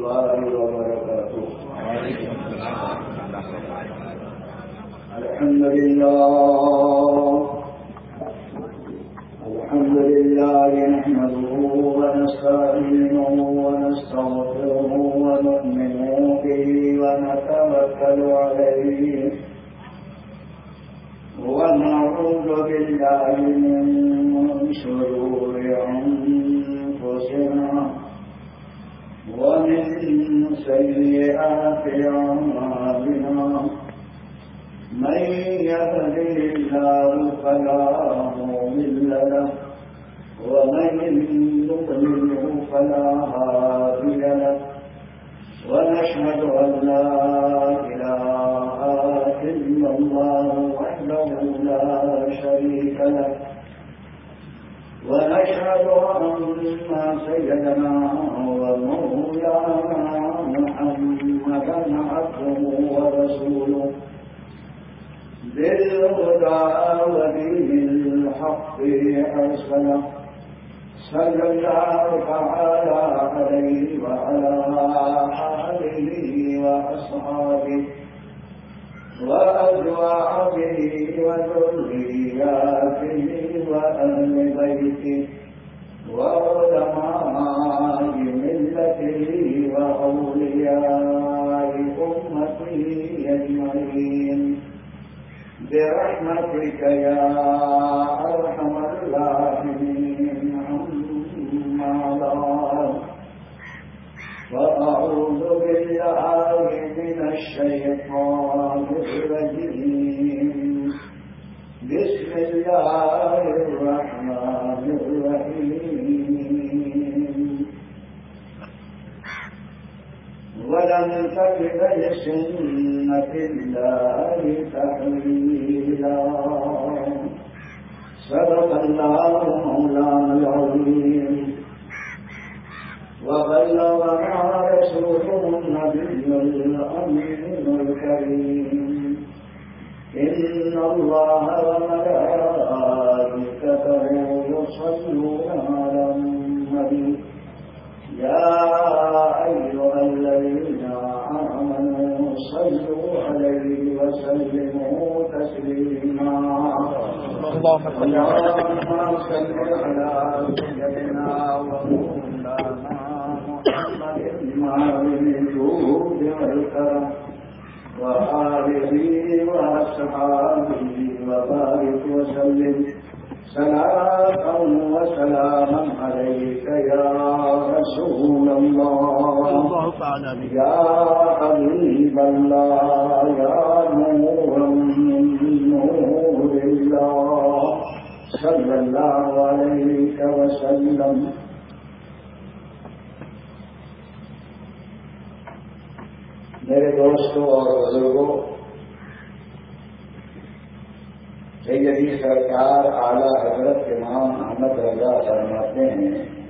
الله وبركاته. الحمد لله نحمده ونستعينه ونستغفره ونؤمن به ونتوكل عليه ونعوذ بالله من شرور أنفسنا ومن سيئات أعمالنا من يهده الله فلا مضل له ومن يضلل فلا هادي له ونشهد أن لا إله إلا الله وحده لا شريك له ونشهد أن سيدنا ومولانا محمدا عبده ورسوله بالهدى ودين الحق أرسله صلى الله تعالى عليه وعلى آله وأصحابه وأزواجه وذرياته وأهل بيته وعلماء ملته وأولياء أمته أجمعين برحمتك يا أرحم الراحمين. أما بعد فأعوذ بالله من الشيطان الرجيم. بسم الله الرحمن الرحيم. ولن تجد لسنة الله تحويلا. صدق الله مولانا العظيم وبلغنا رسوله النبي الأمين الكريم. إن الله وملائكته يصلون على النبي يا أيها الذين آمنوا صلوا عليه وسلموا تسليما. اللهم صل على سيدنا ومولانا محمد الوجود والكرم وآله وأصحابه وبارك وسلم صلاة وسلاما عليك يا رسول الله يا حبيب الله يا نور من نور الله صلى الله عليه وسلم. میرے دوستوں اور بزرگوں، سیدی سرکار اعلیٰ حضرت امام احمد رضا فرماتے ہیں،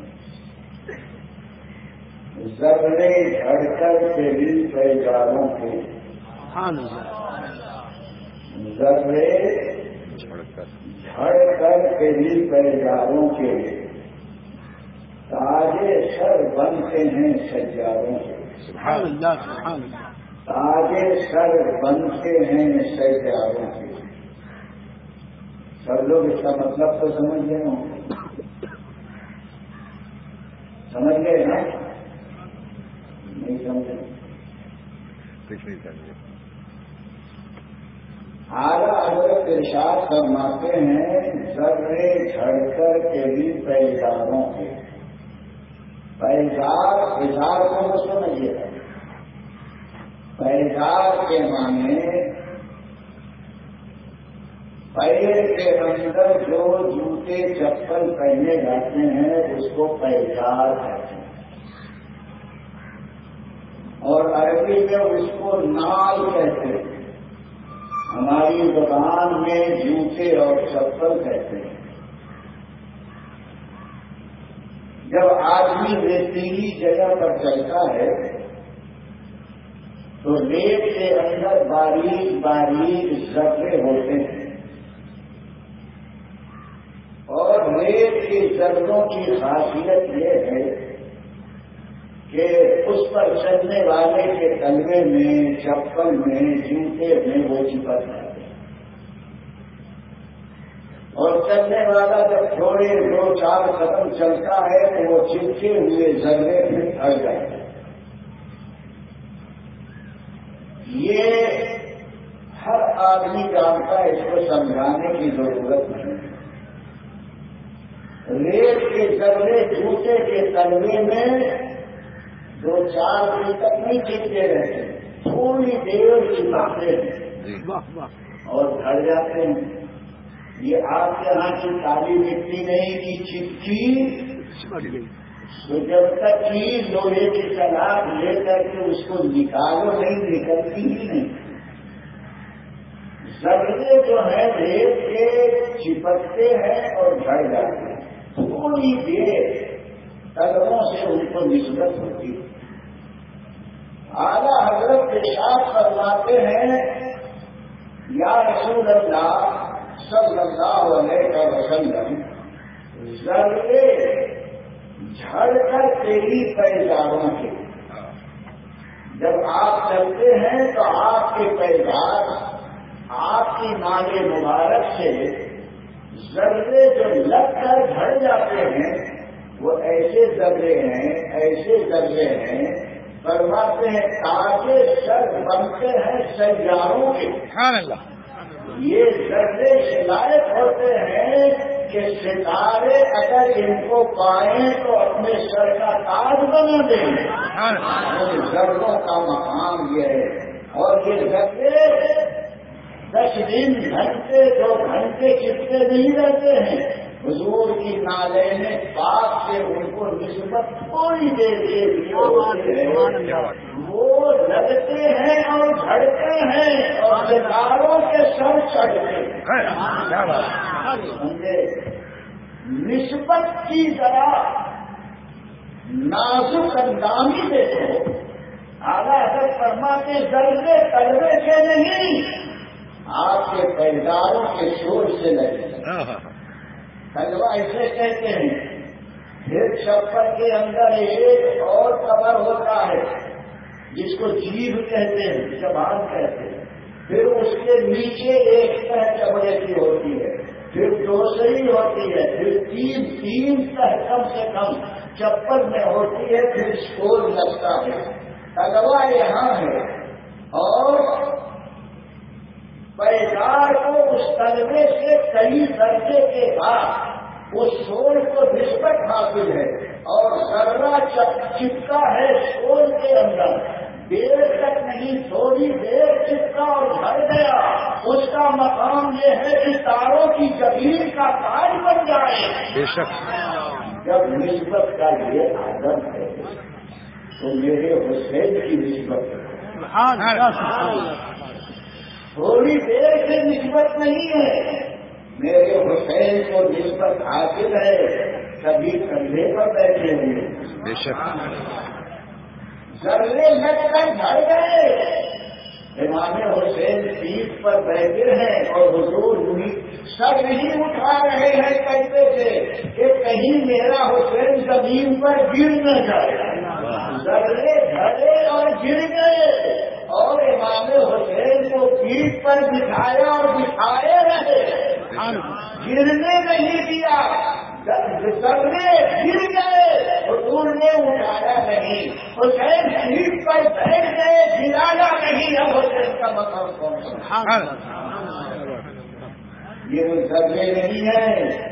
ذرے جھڑ کر کے دل پیغاروں کے، ذرے جھڑ کر کے دل پیغاروں کے تاجے سر بنتے ہیں سجادوں کے. سبحان اللہ سبحان اللہ. تاجے سر بنتے ہیں سجادوں کے. سب لوگ اس کا مطلب تو سمجھ گئے ہوں، سمجھ گئے نا؟ نہیں سمجھے کچھ نہیں سمجھے. اعلیٰ حضرت ارشاد فرماتے ہیں، ذرے جھڑ کر کے بھی پیداروں کے. پیدار اظہار کو نہ سمجھیے گا. پیدار کے معنی پیر کے اندر جو جوتے چپل پہنے جاتے ہیں اس کو پیدار کہتے ہیں، اور عربی میں اس کو نال کہتے ہیں. ہماری زبان میں جوتے اور چپل کہتے ہیں. جب آدمی ریتیلی جگہ پر چلتا ہے تو ریت کے اندر باریک باریک ذرے ہوتے ہیں، اور ریت کی ذروں کی خاصیت یہ ہے کہ اس اس پر چلنے والے کے تلوے میں، چپل میں، جوتے میں وہ چپک جاتے ہیں، اور چلنے والا جب تھوڑے 2-4 قدم چلتا ہے تو وہ چپکے ہوئے ذرے میں اڑ جاتے ہیں۔ یہ ہر آدمی جانتا ہے، اس کو سمجھانے کی ضرورت نہیں ہے۔ ریت کے ذرے جوتے کے تلوے میں 2-4 دن تک نہیں چپتے رہتے، تھوڑی دیر چپکتے ہیں اور گھر جاتے ہیں۔ یہ آپ کے یہاں کی کالی مٹی نہیں کی چپکی، تو جب تک کہ لوہے کی سلاخ لے کر کے اس کو نکالو نہیں، نکلتی ہی نہیں۔ ذرے جو ہے ریت کے چپکتے ہیں اور جھڑ جاتے ہیں، تھوڑی دیر قدموں سے ان کو نسبت ہوتی ہے۔ اعلیٰ حضرت ارشاد فرماتے ہیں، یا رسول اللہ صلی اللہ علیہ وسلم، ذرے جھڑ کر تیری پیداروں کے، جب آپ چلتے ہیں تو آپ کے پیدار، آپ کی ناک مبارک سے ذرے جو لگ کر جھڑ جاتے ہیں، وہ ایسے ذرے ہیں فرماتے ہیں تاکہ سر بنتے ہیں سیاروں کے۔ یہ ذرے لائق ہوتے ہیں کہ ستارے اگر ان کو پائیں تو اپنے سر کا تاج بنا دیں۔ ذروں کا مقام یہ ہے، اور یہ ذرے 10 دن، گھنٹے، 2 گھنٹے چپتے نہیں رہتے ہیں۔ حضور کی نالین پاک سے ان کو نسبت تھوڑی دیر کے لیے ہوتی ہے، وہ لگتے ہیں اور جھڑتے ہیں اور ستاروں کے سر چڑھتے ہیں۔ سمجھے؟ نسبت کی ذرا نازک اندامی دیکھو۔ اعلیٰ حضرت فرماتے ذرے تلوے کے نہیں، آپ کے پیداروں کے شور سے لگے۔ تلوا اسے کہتے ہیں۔ پھر چپل کے اندر ایک اور کور ہوتا ہے جس کو جیب کہتے ہیں، زبان کہتے ہیں۔ پھر اس کے نیچے ایک تہ چمڑے کی ہوتی ہے، پھر دوسری ہوتی ہے، پھر تین تہ کم سے کم چپل میں ہوتی ہے، پھر شور لگتا ہے۔ تلوا یہاں ہے اور پیدار کو اس تلوے سے کئی درجے کے بعد اس شور کو نسبت حاصل ہے، اور ذرہ چپکا ہے شور کے اندر، دیر تک نہیں، تھوڑی دیر چپکا اور جھڑ گیا، اس کا مقام یہ ہے کہ تاروں کی جبین کا تاج بن جائے۔ بے شک جب نسبت کا یہ آدم ہے تو میرے حسین کی نسبت ہے، تھوڑی دیر سے نسبت نہیں ہے، میرے حسین کو نسبت حاصل ہے، کبھی کندھے پر بیٹھے ہوئے، بے شک ذرے لگ کر جھڑ گئے، امام حسین پیٹھ پر بیٹھے ہیں اور حضور سر نہیں اٹھا رہے ہیں کہتے تھے کہ کہیں میرا حسین زمین پر گر نہ جائے۔ ذرے جھڑے اور گر گئے، اور امام حسین کو پیٹھ پر بٹھایا اور بٹھائے رہے، گرنے نہیں دیا۔ ذرے گر گئے، حضور نے اٹھایا نہیں، حسین پیٹھ پر بیٹھ گئے، گرایا نہیں۔ اب حسین کا مقام کون سا؟ یہ وہ ذرے نہیں ہے،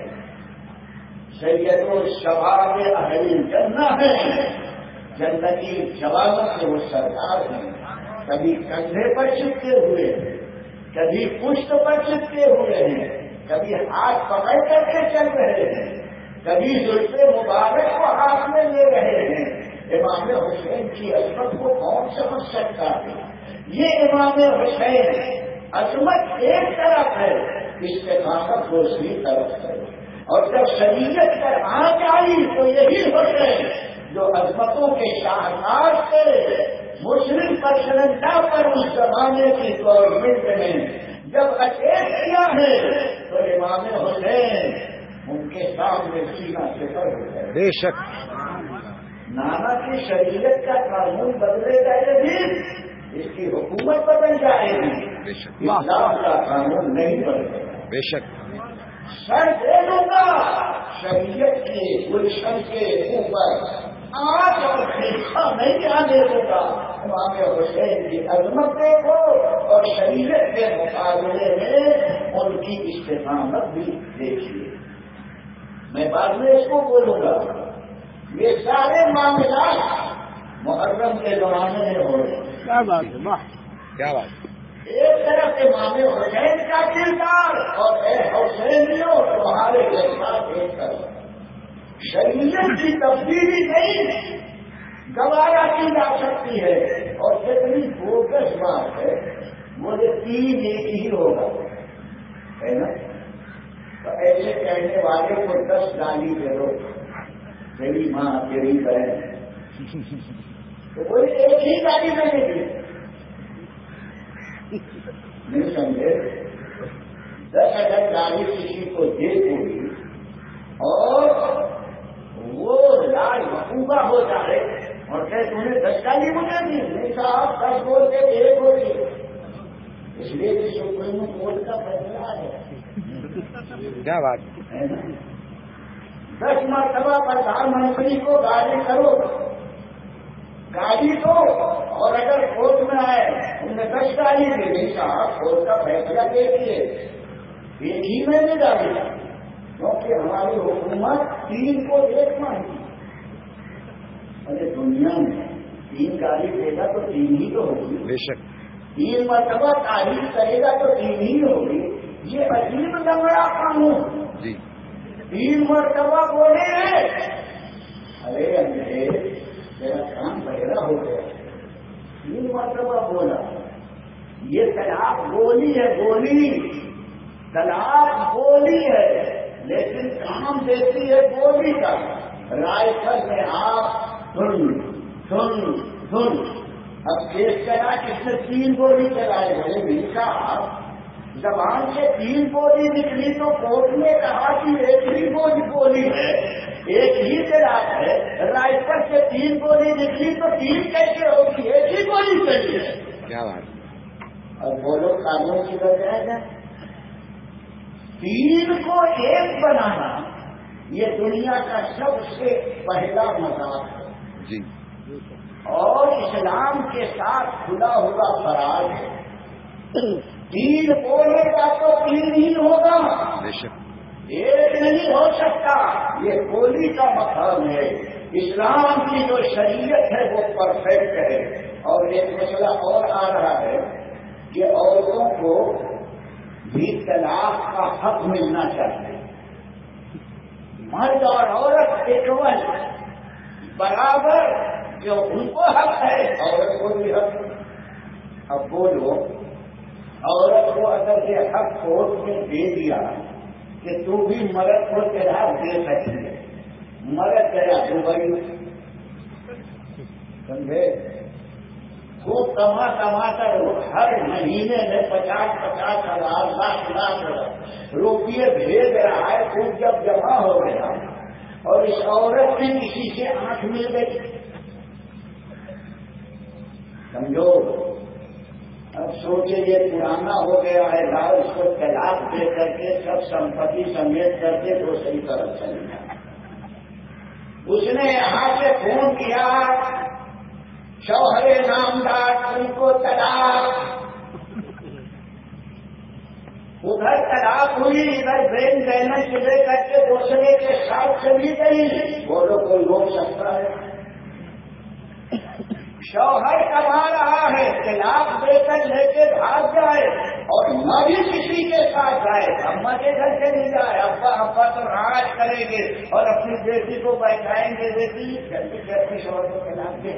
سید الشباب اہل الجنہ ہے، جنتی جوانوں سے وہ سرکار ہیں۔ کبھی کندھے پر چپکے ہوئے ہیں، کبھی پشت پر چپکے ہوئے ہیں، کبھی ہاتھ پکڑ کر کے چل رہے ہیں، کبھی زلف مبارک کو ہاتھ میں لے رہے ہیں۔ امام حسین کی عظمت کو کون سمجھ سکتا ہے؟ یہ امام حسین عظمت ایک طرف ہے، استقامت دوسری طرف ہے، اور جب شریعت پر آنچ آئی تو یہی حسین جو عظمتوں کے شاہکار تھے، مسلم پرسنلٹا پر اس زمانے کی گورنمنٹ نے جب اٹیک کیا ہے تو امام حسین ان کے سامنے سینہ سے پر ہو گئے۔ بے شک نانا کی شریعت کا قانون بدلے گا یہ اس کی حکومت بدل جائے گی، اسلام کا قانون نہیں بدلے گا۔ بے شک سر دے دوں گا شریعت کے گلشن کے اوپر آج اور خیسہ نہیں آنے دوں گا۔ امام حسین کی عظمت دیکھو اور شریعت کے مقابلے میں ان کی استقامت بھی دیکھیے۔ میں بعد میں اس کو بولوں گا، یہ سارے معاملات محرم کے زمانے میں ہو رہے ہیں۔ کیا بات ہے، کیا بات ہے۔ ایک طرف امام حسین کا کردار اور اے حسینیوں تمہارے ساتھ ایک طرف شریعت کی تبدیلی نہیں گوارا کی جا سکتی ہے، اور جتنی فوکس بات ہے مجھے 3 ایک ہی ہوگا، ہے نا؟ تو ایسے کہنے والے کو 10 گالی دے دو، تیری ماں تیری بہن، تو کوئی ایک ہی گالی ملے گی، نہیں سمجھے؟ 10 اگر گالی کسی کو دے ہوئی اور وہ لال محبوبہ ہو جائے اور کہ تم نے 10 گالی مجھے دی، نہیں صاحب 10 بول کے 1 ہوگی، اس لیے کہ سپریم کورٹ کا فیصلہ ہے۔ کیا بات ہے نا؟ 10 مرتبہ پردھان منتری کو گالی کرو، گالی دو، اور اگر کورٹ میں آئے تم نے 10 گالی دی، نہیں صاحب کورٹ کا فیصلہ دیکھیے، ایک ہی میں نے ڈالی، کیونکہ ہماری حکومت 3 کو 1 مانتی۔ ارے دنیا میں 3 گالی دے گا تو 3 ہی تو ہوگی، بے شک 3 مرتبہ تعریف کرے گا تو 3 ہی ہوگی۔ یہ عجیب لنگڑا قانون، جی 3 مرتبہ بولے ہیں، ارے اندھے میرا کام بہرا ہو گیا، 3 مرتبہ بولا۔ یہ طلاق گولی ہے، گولی، طلاق گولی ہے، لیکن کام دیتی ہے گولی کا۔ رائفل میں آپ دھن دھن دھن، اب کیس چلا کس نے 3 گولی چلائے، بولے میری صاحب زبان سے 3 گولی نکلی تو کورٹ نے کہا کہ ایک ہی گولی ہے، ایک ہی طلاق ہے، رائفل سے 3 گولی نکلی تو 3 کیسے ہوگی، ایک ہی گولی چلی ہے۔ کیا بات ہے۔ اور بولو قانون کی بجائے گا 3 کو 1 بنانا، یہ دنیا کا سب سے پہلا مذاق ہے، جی اور اسلام کے ساتھ کھلا ہوا فراز ہے۔ 3 بولے گا تو 3 ہی ہوگا، بے شک 1 نہیں ہو سکتا، یہ گولی کا مقام ہے۔ اسلام کی جو شریعت ہے وہ پرفیکٹ ہے۔ اور ایک مسئلہ اور آ رہا ہے کہ عورتوں کو بھی طلاق کا حق ملنا چاہیے، مرد اور عورت اکول برابر، جو ان کو حق ہے عورت کو بھی حق ہے۔ اب بولو عورت کو اگر یہ حق کورٹ میں دے دیا کہ تو بھی مرد کو طلاق دے سکتی ہے، مرد گیا دبئی، سمجھے، وہ کما کر ہر مہینے میں 50,000 لاکھ روپیے بھیج رہا ہے، خوب جب جمع ہو گیا اور اس عورت کی کسی سے آنکھ مل گئی، سمجھو اب سوچے یہ پرانا ہو گیا ہے، لاؤ اس کو طلاق دے کر کے سب سمپتی سمیت کر کے دوسری طرف چلی جائے۔ اس نے یہاں سے فون کیا، شوہر نامدار تم کو طلاق، ادھر طلاق ہوئی، ادھر بین بہن سے لے کر کے دوسرے کے ساتھ چلی گئی، بولو کوئی روک سکتا ہے؟ شوہر کما رہا ہے، طلاق دے کر لے کے بھاگ جائے اور نہ بھی کسی کے ساتھ جائے، اماں کے گھر سے نہیں جائے، ابا تو راج کریں گے اور اپنی بیٹی کو بیٹھائیں گے، بیٹی جلدی سے اپنے شوہر کو طلاق دے،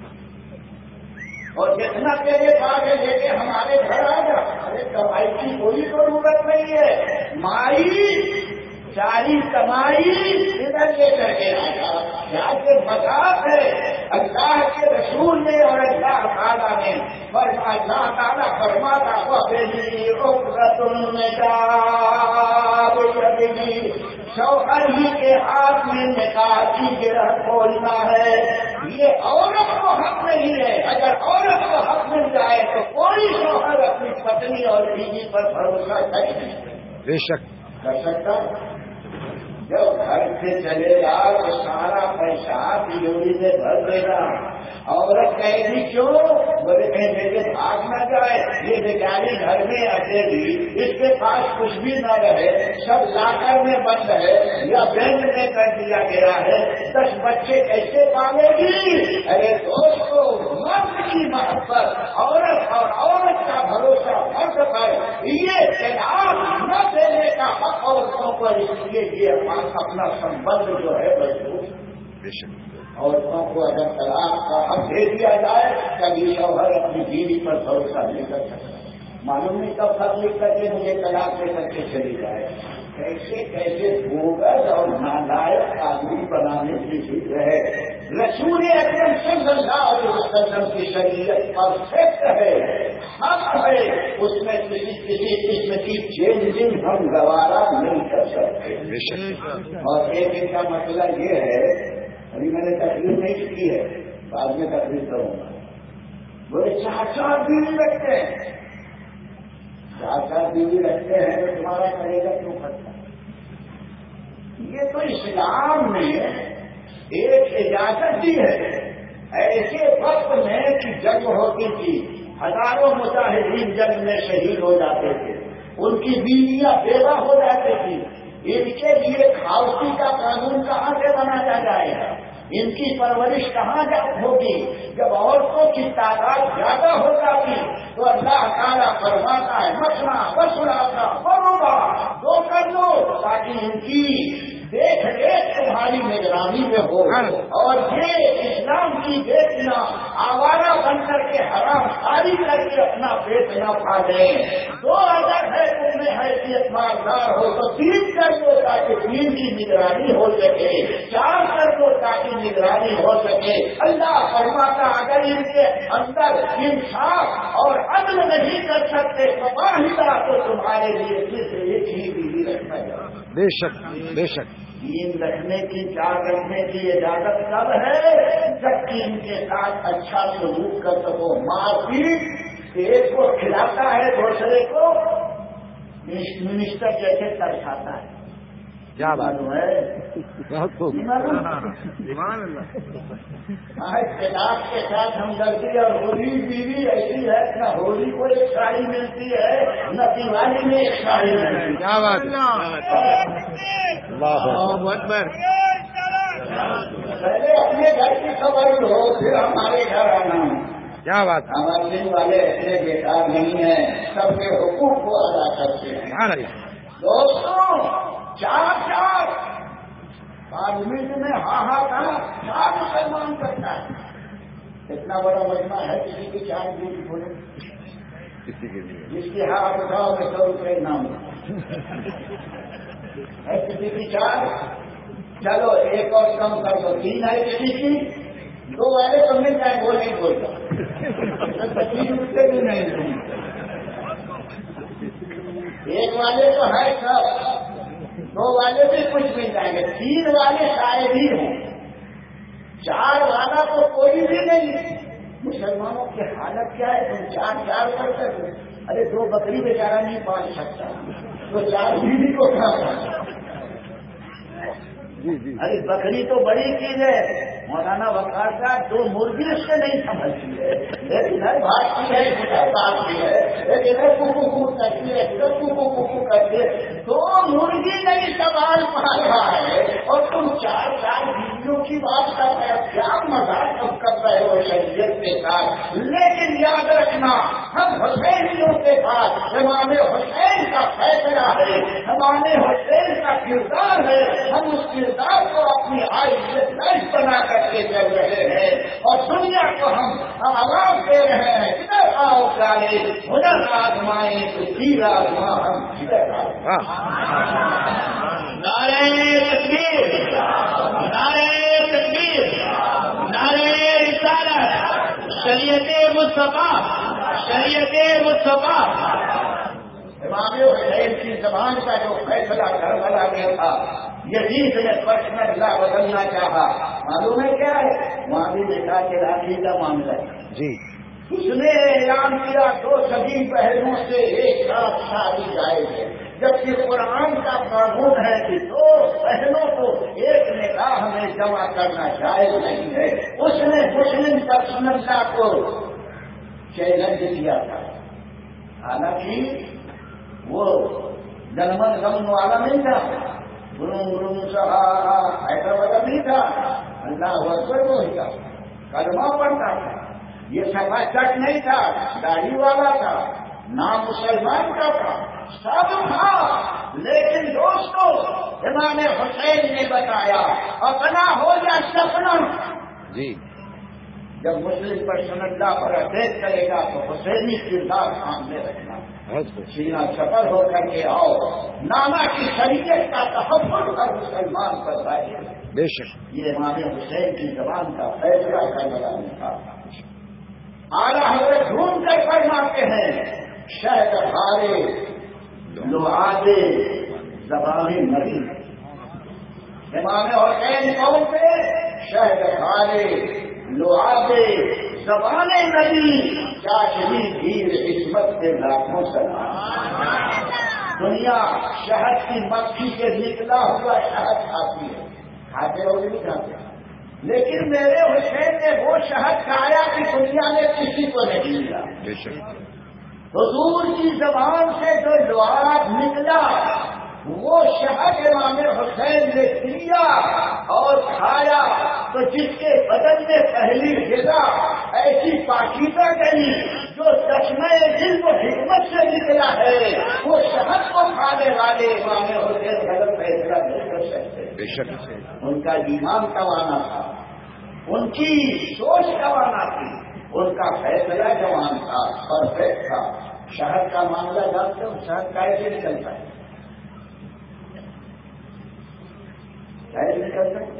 اور جتنا تیرے پاس ہے لے کے ہمارے گھر آ جا۔ ارے کمائی کی کوئی ضرورت نہیں ہے، مائی ساری کمائی ادھر لے کر کے آیا، کیا کہ مذاق ہے اللہ کے رسول نے اور اللہ تعالیٰ نے فرمایا، اللہ تعالیٰ فرماتا ہوا شوہر ہی کے ہاتھ میں نکاح کی گرہ کھولنا ہے، یہ عورت کو حق نہیں ہے۔ اگر عورت کو حق مل جائے تو کوئی شوہر اپنی پتنی اور بیوی پر بھروسہ بے شک کر سکتا۔ جب گھر سے چلے گا تو سارا پیسہ تجوری میں بھر دے گا۔ عورت کہے گی کیوں؟ بولے کہیں میرے بھاگ نہ جائے، یہ بیچاری گھر میں اکیلی، اس کے پاس کچھ بھی نہ رہے، سب لاکر میں بند ہے یا بینک میں کر دیا گیا ہے، 10 بچے کیسے پالے گی؟ ارے دوستو، مرد کی محبت عورت اور عورت کا بھروسہ مرد پر، یہ طلاق نہ دینے کا حق عورتوں پر، اس لیے یہ اپنا سمبند جو ہے بے شک عورتوں کو اگر طلاق کا حق دے دیا جائے، کبھی شوہر اپنی بیوی پر بھروسہ نہیں کر سکتا۔ معلوم نہیں کب خط لکھ کر کے مجھے طلاق دے کر کے چلی جائے۔ کیسے کیسے بوگز اور نالائق قانون بنانے کی فکر ہے۔ رسول اکرم صلی اللہ علیہ وسلم کی شریعت پرفیکٹ ہے، حق ہے، اس میں کسی قسم کی چینجنگ ہم گوارا نہیں کر سکتے۔ اور ایک ان کا مسئلہ یہ ہے، ابھی میں نے تقریر نہیں کی ہے، بعد میں تقریر کروں گا۔ بولے 4 بیوی رکھتے ہیں، 4 بیوی رکھتے ہیں تو تمہارا کرے گا کیوں کرتا؟ یہ تو اسلام نے ایک اجازت دی ہے۔ ایسے وقت میں کہ جنگ ہوتی تھی، ہزاروں مجاہدین جنگ میں شہید ہو جاتے تھے، ان کی بیویاں بیوہ ہو جاتی تھی، ان کے لیے کھاوسی کا قانون کہاں سے بنایا جائے گا؟ ان کی پرورش کہاں ہوگی؟ جب عورتوں کی تعداد زیادہ ہو جاتی تو اللہ تعالیٰ فرماتا ہے مسنا وسلاتا بروبا 2 کر دو، تاکہ ان کی دیکھ ریکھ تمہاری نگرانی میں ہو، اور یہ اسلام کی بیٹیاں آوارہ بن کر کے حرام خاری کر کے اپنا پیٹ نہ پالیں۔ 2 اگر ہے تم میں حیثیت مالدار ہو تو 3 کر دو تاکہ 3 کی نگرانی ہو سکے، 4 کر دو تاکہ نگرانی ہو سکے۔ اللہ فرماتا اگر ان کے اندر انصاف اور عدل نہیں کر سکتے تو واحدہ تو تمہارے لیے صرف ایک ہی بیوی رکھنا چاہیے۔ بے شک بے شک 3 رکھنے کی 4 رکھنے کی اجازت کب ہے؟ جبکہ ان کے ساتھ اچھا سلوک کر سکو۔ مار پیٹ ایک کو کھلاتا ہے دوسرے کو منسٹر جیسے ترساتا ہے۔ کیا بات ہے؟ بہت خوب اختلاف کے ساتھ ہمدردی، اور ہولی بیوی ایسی ہے نہ ہولی کو ایک ساڑی ملتی ہے نہ دیوالی میں ایک ساڑی ملتی ہے۔ کیا بات اللہ اکبر۔ پہلے اپنے گھر کی خبر لو پھر ہمارے گھر آنا۔ کیا بات ہمارے والے ایسے بیکار نہیں ہیں، سب کے حقوق کو ادا کرتے ہیں۔ دوستوں 4 پارلیمنٹ میں ہاں 4 مسلمان کرتا ہے۔ اتنا بڑا مجمع ہے، کسی کی 4 بیوی بولے، کسی کے لیے جس کی ہاتھ اٹھاؤ میں 100 روپئے نام ہے، کسی کی 4، چلو ایک اور کم کر دو، 3 ہے کسی کی، 2 والے تو مل جائیں، وہ نہیں بولتا 25 روپئے بھی نہیں دوں، ایک والے تو ہے سب، 2 والے بھی کچھ مل جائیں گے، 3 والے شاید ہی ہوں، 4 والا تو کوئی بھی نہیں۔ مسلمانوں کی حالت کیا ہے؟ تم 4 کر سکتے، ارے 2 بکری بیچارہ نہیں پال سکتا تو 4 بیوی کو کھانا۔ ارے بکری تو بڑی چیز ہے، مولانا وقار صاحب 2 مرغی اس سے نہیں سمجھتی ہے، لیکن ادھر بھاگتی ہے ادھر بھاگتی ہے، لیکن ادھر کو کرتی ہے ادھر کو کرتی ہے، 2 مرغی نہیں سوال پا رہا ہے اور تم 4 بیویوں کی بات کر رہے ہو، کیا مذاق کر رہے ہو شریعت کے ساتھ؟ لیکن یاد رکھنا ہم حسینیوں کے پاس امام حسین کا فیصلہ ہے، امام حسین کا کردار ہے، ہم اس کردار کو اپنی لائف بنا کر کے چل رہے ہیں اور دنیا کو ہم آواز دے رہے ہیں ادھر آؤ پیارے، ادھر آزمائیں تو پھر آزما ہم ادھر آؤ۔ نعرہ تکبیر، نعرہ تکبیر، نعرہ رسالت، شریعت مصطفیٰ، شریعت مصطفیٰ۔ امام حسین کی زبان کا جو فیصلہ کربلا میں تھا، یزید نے پرسنل لا بدلنا چاہا، معلوم ہے کیا ہے؟ وہاں بھی دیکھا کہ راکھی کا معاملہ ہے جی، اس نے اعلان کیا 2 سگی بہنوں سے ایک ساتھ شادی جائز ہے، جبکہ قرآن کا قانون ہے کہ 2 بہنوں کو ایک نکاح میں جمع کرنا جائز نہیں ہے۔ اس نے مسلم پرسنل لا کو چیلنج کیا تھا، حالانکہ وہ جنمن غم والا نہیں تھا، گرم گرم سہارا حیدرآباد نہیں تھا، اللہ اکبر نہیں تھا، کلمہ پڑھتا تھا، یہ سفا چٹ نہیں تھا، داڑھی والا تھا، نام مسلمان کا تھا، سب تھا، لیکن دوستو امام حسین نے بتایا اپنا ہو یا سپنا، جی، جب مسلم پرسنل اللہ پر اٹیک کرے گا تو حسینی کردار سامنے رکھنا، سینہ سفر ہو کر کے آؤ، نانا کی شریعت کا تحفظ ہر مسلمان پر ظاہر ہے، بے شک، یہ امام حسین کی زبان کا فیصلہ کربلا میں تھا۔ اعلیٰ حضرت ڈھونڈ کر فرماتے ہیں شہد ہارے لعابے زبان نبی، امام حسین کون تھے؟ شہد ہارے لعابے زبان نبی، چاشنی گیر عصمت کے لاکھوں سلام۔ دنیا شہد کی مکھی سے نکلا ہوا شہد کھاتی ہے، کھاتے ہو نہیں کھاتے، لیکن میرے حسین نے وہ شہد کھایا کہ دنیا میں کسی کو نہیں ملا۔ بے شک، حضور کی زبان سے جو لعاب نکلا وہ شہد امام حسین نے پیا اور کھایا، تو جس کے بدن میں پہلی غذا ایسی پاکیزہ گئی جو چشمہ علم و حکمت سے نکلا ہے، وہ شہد کو کھانے والے امام حسین غلط فیصلہ نہیں کر سکتے۔ بے شک، ان کا ایمان توانا تھا، ان کی سوچ توانا تھی، ان کا فیصلہ جوان تھا، پرفیکٹ تھا۔ شہد کا معاملہ جانتے ہو، شہد کیسے نکلتا ہے؟ کیسے نکلتا ہے؟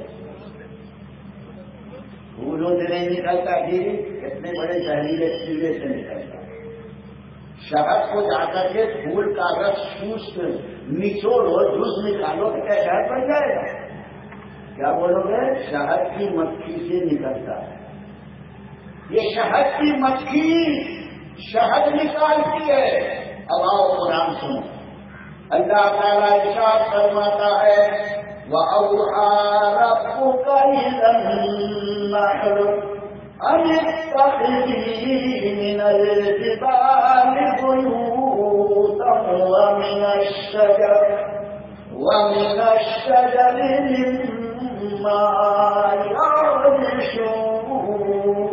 پھولوں سے نہیں نکلتا، جی اتنے بڑے زہریلے کیڑے سے نکلتا ہے۔ شہد کو جا کر کے پھول کا رس چوس نچوڑو، جوس نکالو تو کیا شہد بن جائے گا؟ کیا بولو گے؟ شہد کی مکھی سے نکلتا ہے، یہ شہد کی مکھی شہد نکالتی ہے۔ اب آؤ قرآن سنو، اللہ تعالیٰ ارشاد فرماتا ہے وَأَوْحَىٰ رَبُّكَ إِلَى النَّحْلِ أَنِ اتَّخِذِي مِنَ الْجِبَالِ بُيُوتًا وَمِنَ الشَّجَرِ مِمَّا يَعْرِشُونَ۔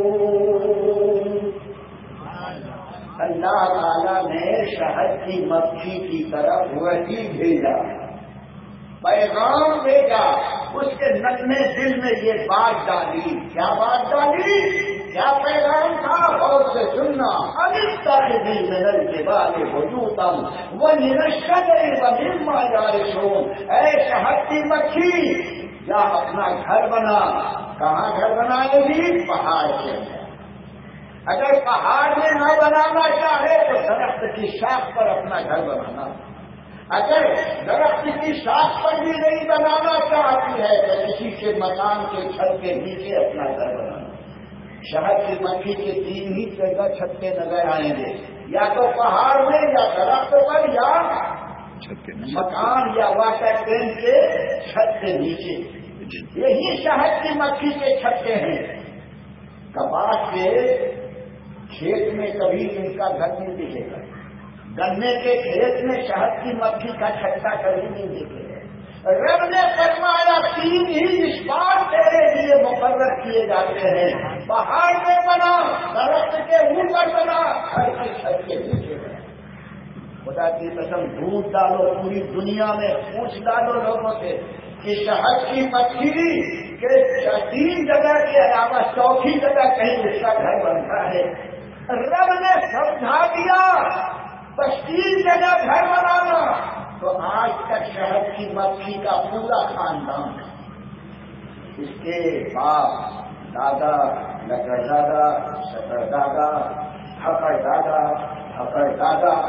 اللہ تعالیٰ نے شہد کی مکھی کی طرف وحی بھیجا، پیغام بھیجا، اس کے نغمے دل میں یہ بات ڈالی۔ کیا بات ڈالی؟ کیا پیغام تھا؟ غور سے سننا، اَنِتَّخِذِي مِنَ الْجِبَالِ بُيُوتًا وَمِنَ الشَّجَرِ وَمِمَّا يَعْرِشُونَ۔ اے شہد کی مکھی، یا اپنا گھر بنا۔ کہاں گھر بنائے گی؟ پہاڑ کے اندر۔ اگر پہاڑ میں نہ بنانا چاہے تو درخت کی شاخ پر اپنا گھر بنانا، اگر درخت کی شاخ پر بھی نہیں بنانا چاہتی ہے تو کسی کے مکان کے چھت کے نیچے اپنا گھر بنانا۔ شہد کی مکھی کے 3 ہی جگہ چھتے نظر آئیں گے، یا تو پہاڑ میں، یا درخت پر، یا مکان یا واٹر ٹینک کے چھت کے نیچے۔ یہی شہد کی مکھی کے چھتے ہیں۔ کپاس کے کھیت میں کبھی ان کا گھر نہیں دکھے گا، گنے کے کھیت میں شہد کی مکھی کا چھتا کبھی نہیں دکھے گا۔ رب نے فرمایا 3 ہی اسپاٹ تیرے لیے مقرر کیے جاتے ہیں، پہاڑ میں بنا، درخت کے اوپر بنا، گھر کی چھت کے نیچے بنا۔ خدا کی قسم ڈھونڈ ڈالو، پوری دنیا میں پوچھ ڈالو لوگوں سے کہ شہد کی مکھی کے 3 جگہ کے علاوہ 4تھی جگہ کہیں اس کا گھر بنتا ہے۔ رب نے سمجھا دیا بس 3 جگہ گھر بنانا، تو آج تک شہد کی مکھی کا پورا خاندان، اس کے باپ دادا، لکڑ دادا، شکر دادا، پھپڑ دادا،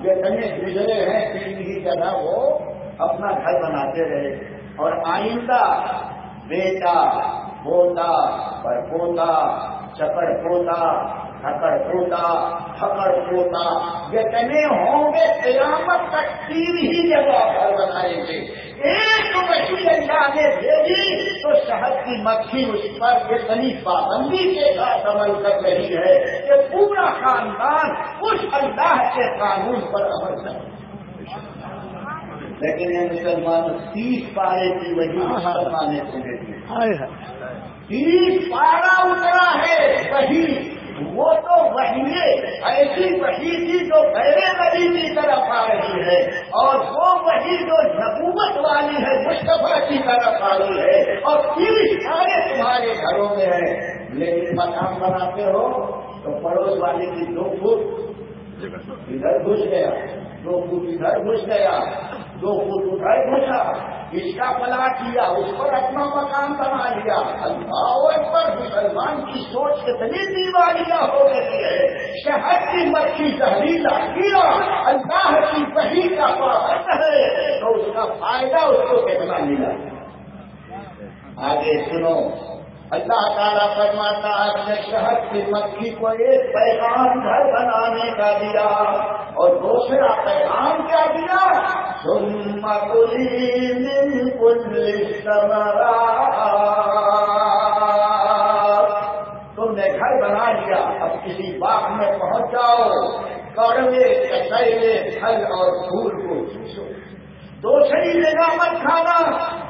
جتنے گزرے ہیں تین ہی جگہ وہ اپنا گھر بناتے رہے، اور آئندہ بیٹا پوتا پرپوتا چکر پوتا ٹھکر پوتا ٹھکر پوتا جتنے ہوں گے قیامت تک تین ہی جگہ گھر بنائیں گے۔ ایک مچھلی اللہ نے بھیجی تو شہد کی مکھی اس پر اتنی پابندی کے ساتھ عمل کر رہی ہے کہ پورا خاندان اس اللہ کے قانون پر عمل کر رہا ہے۔ لیکن یہ مسلمان 30 پارے کی وہی مسلمانیں سنے تھے، 30 پارا اترا ہے وہی، وہ تو وہی ایسی وہی تھی جو غیر نبی کی طرف آ رہی ہے، اور وہ وہی جو نبوت والی ہے مصطفیٰ کی طرف آ رہی ہے، اور 30 پارے تمہارے گھروں میں ہیں۔ لیکن مکان بناتے ہو تو پڑوس والے کی 2 فٹ ادھر گھس گیا، 2 فٹ ادھر گھس گیا، 2 فٹ ادھر گھسا، اس کا پلا کیا، اس پر اپنا مکان بنا لیا۔ اللہ اکبر، مسلمان کی سوچ کتنی دیوالیاں ہو گئی ہے۔ شہد کی مکھی زہریلا کیا، اللہ کی وحی کا پابند ہے تو اس کا فائدہ اس کو کتنا ملا۔ آگے سنو، اللہ تعالیٰ فرماتا ہے کہ شہد کی مکھی کو ایک پیغام گھر بنانے کا دیا، اور دوسرا پیغام کیا دیا؟ ثم کلی من کل الثمرات، تم نے گھر بنا لیا، اب کسی باغ میں پہنچ جاؤ، کڑوے کچیلے پھل اور پھول کو چوسو، دوسری جگہ مت کھانا،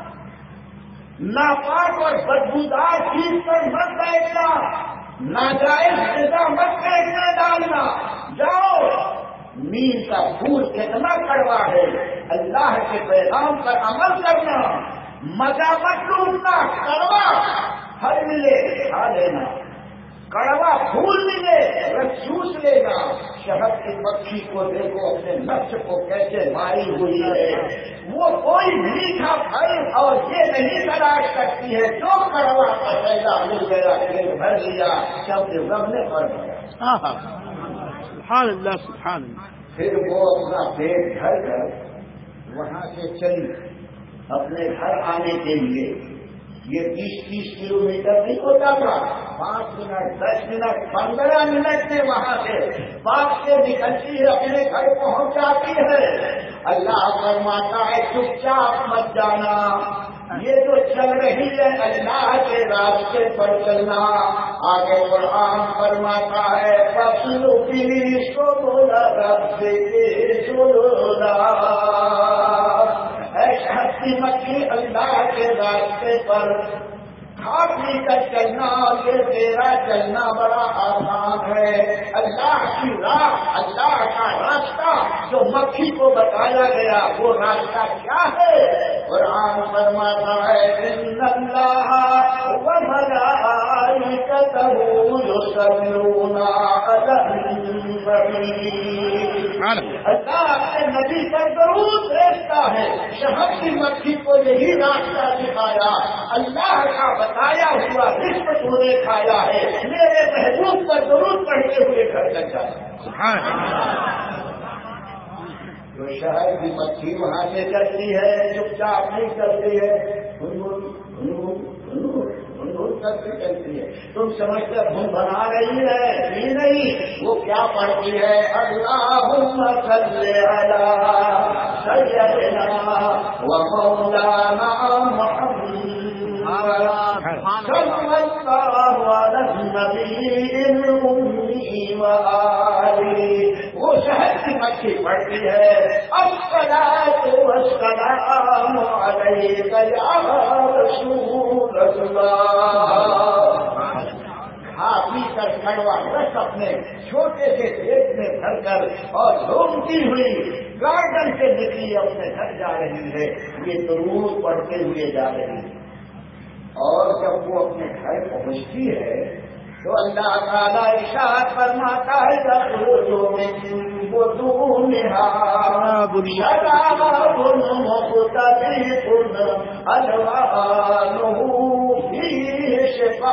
ناپاک اور بدبودار چیز پر مت بیٹھنا، ناجائز غذا مت بیٹھنا ڈالنا، جاؤ، نیم کا پھول کتنا کڑوا ہے، اللہ کے پیغام پر عمل کرنا، مزہ مت لوٹنا، کڑوا پھل ملے کھا لینا، کڑوا پھول ملے رس چوس لینا۔ شہد کی مکھی کو دیکھو اپنے نفس کو کیسے ماری ہوئی ہے، وہ کوئی میٹھا پھل اور یہ نہیں تلاش کرتی ہے، جو کڑوا کا پیدا مل گیا پیٹ بھر لیا، شبد ربنے پڑ گیا۔ سبحان اللہ سبحان اللہ۔ پھر وہ اپنا پیٹ بھر کر وہاں سے چلی اپنے گھر آنے کے لیے۔ یہ 30 کلومیٹر نہیں ہوتا تھا، 5 منٹ 10 منٹ 15 منٹ میں وہاں سے باغ سے نکلتی ہے، اپنے گھر پہنچ جاتی ہے۔ اللہ فرماتا ہے چپ چاپ مت جانا، یہ جو چل رہی ہے اللہ کے راستے پر چلنا۔ آگے قرآن فرماتا ہے فَاسْلُكِي سُبُلَ رَبِّكِ ذُلُلًا، اے شہد کی مکھی اللہ کے راستے پر کھا پی کر چلنا، یہ تیرا چلنا بڑا آسان ہے۔ اللہ کی راہ، اللہ کا راستہ جو مکھی کو بتایا گیا، وہ راستہ کیا ہے؟ قرآن فرماتا ہے ان اللہ وملائکتہ یصلون علی النبی، اللہ اپنے نبی پر درود بھیجتا ہے۔ شہد کی مکھی کو یہی راستہ دکھایا، اللہ کا بتایا ہوا رزق تو نے کھایا ہے، میرے محبوب پر درود پڑھتے ہوئے گھر تک جاتا۔ جو شہد کی مکھی وہاں سے چلتی ہے، چپ چاپ نہیں چلتی ہے، کرتی چلتی ہے، تم سمجھتے دھن بنا رہی ہے، بھی نہیں، وہ کیا پڑھتی ہے؟ اللہم صلی علی سیدنا و مولانا محمد صلی اللہ علی النبی الأمی و آلہ۔ وہ شہد کی مکھی پڑھتی ہے الصلاۃ والسلام علیک یا رسول اللہ۔ کھا پی کر کڑوا رس اپنے چھوٹے سے پیٹ میں بھر کر اور گھومتی ہوئی گارڈن سے نکلی اپنے گھر جا رہی ہے، یہ درود پڑھتے ہوئے جا رہی ہے۔ اور جب وہ اپنے گھر پہنچتی ہے تو اللہ تعالیٰ ارشاد فرماتا ہے یخرج من بطونها شراب مختلف الوانه فیہ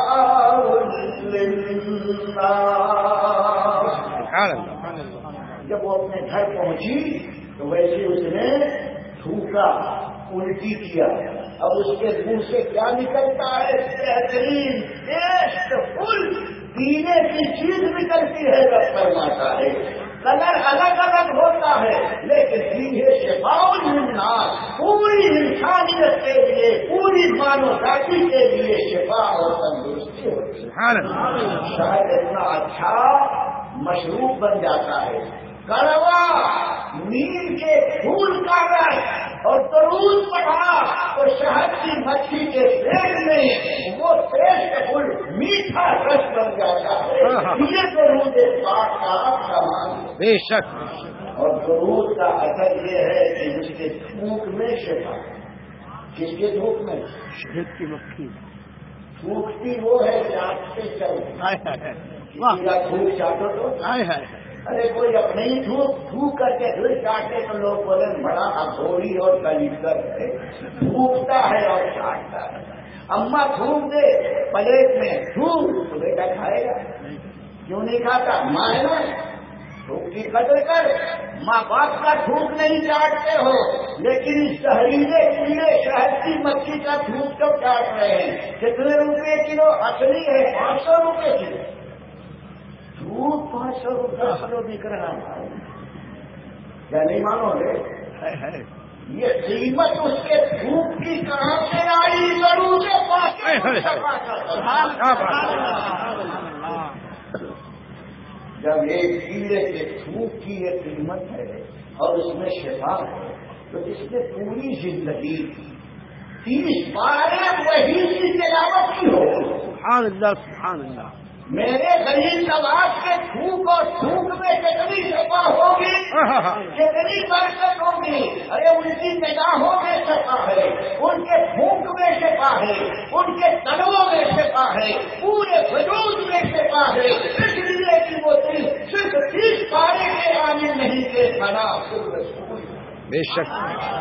شفاء للناس۔ جب وہ اپنے گھر پہنچی تو ویسے اس نے تھوکا، الٹی کیا. اب اس کے منہ سے کیا نکلتا ہے؟ بہترین ٹیسٹ فل پینے کی چیز نکلتی ہے. رب فرماتا ہے کلر الگ الگ ہوتا ہے لیکن سیدھے شفاء للناس، پوری انسانیت کے لیے، پوری مانو ذاتی کے لیے شفا اور تندرستی ہوتی ہے. شاید اتنا اچھا مشروب بن جاتا ہے. کڑوا نیم کے پھول کا رس اور درود پڑھا تو شہد کی مچھلی کے پیٹ میں وہ ٹیسٹ فل میٹھا رس بن جاتا ہے. یہ درود پاک کا سامان بے شک. اور درود کا اثر یہ ہے کہ اس کے تھوک میں شفا. کس کے تھوک میں؟ شہد کی مکھی. تھوکتی وہ ہے چاٹتے چل تھوک چاٹو تو ارے کوئی اپنے ہی تھوک کر کے پھر چاٹے تو لوگ بولے بڑا اگوری اور کلیگر ہے. تھوکتا ہے اور چاٹتا ہے. اماں تھوک دے پلیٹ میں تھوک تو بیٹا کھائے گا. کیوں نہیں کھاتا؟ ماں ہے نا. تھوک کی قدر کر. ماں باپ کا تھوک نہیں چاٹتے ہو لیکن اس زہریلے کیڑے شہد کی مکھی کا تھوک تو چاٹ رہے ہیں. کتنے روپے کلو؟ اصلی ہے 500 روپے کلو. دودھ 500 روپے کلو بک رہا ہے. کیا نہیں مانو گے؟ یہ قیمت اس کے دھوپ کی کہاں سے آئی؟ ضرور کے پاس. جب ایک کیڑے کے دھوپ کی یہ قیمت ہے اور اس میں شفا ہے تو اس نے پوری زندگی 30 بار وہی کی تلاوت کی ہو. سبحان اللہ سبحان اللہ. میرے غریب نواز کے تھوک اور تھوک میں کتنی شفا ہوگی، کتنی برکت ہوگی. ارے ان کی نگاہوں میں شفا ہے، ان کے تھوک میں شفا ہے، ان کے تلووں میں شفا ہے، پورے وجود میں شفا ہے. اس لیے کہ وہ صرف 30 پارے کے عامل نہیں تھے. کھانا بے شک.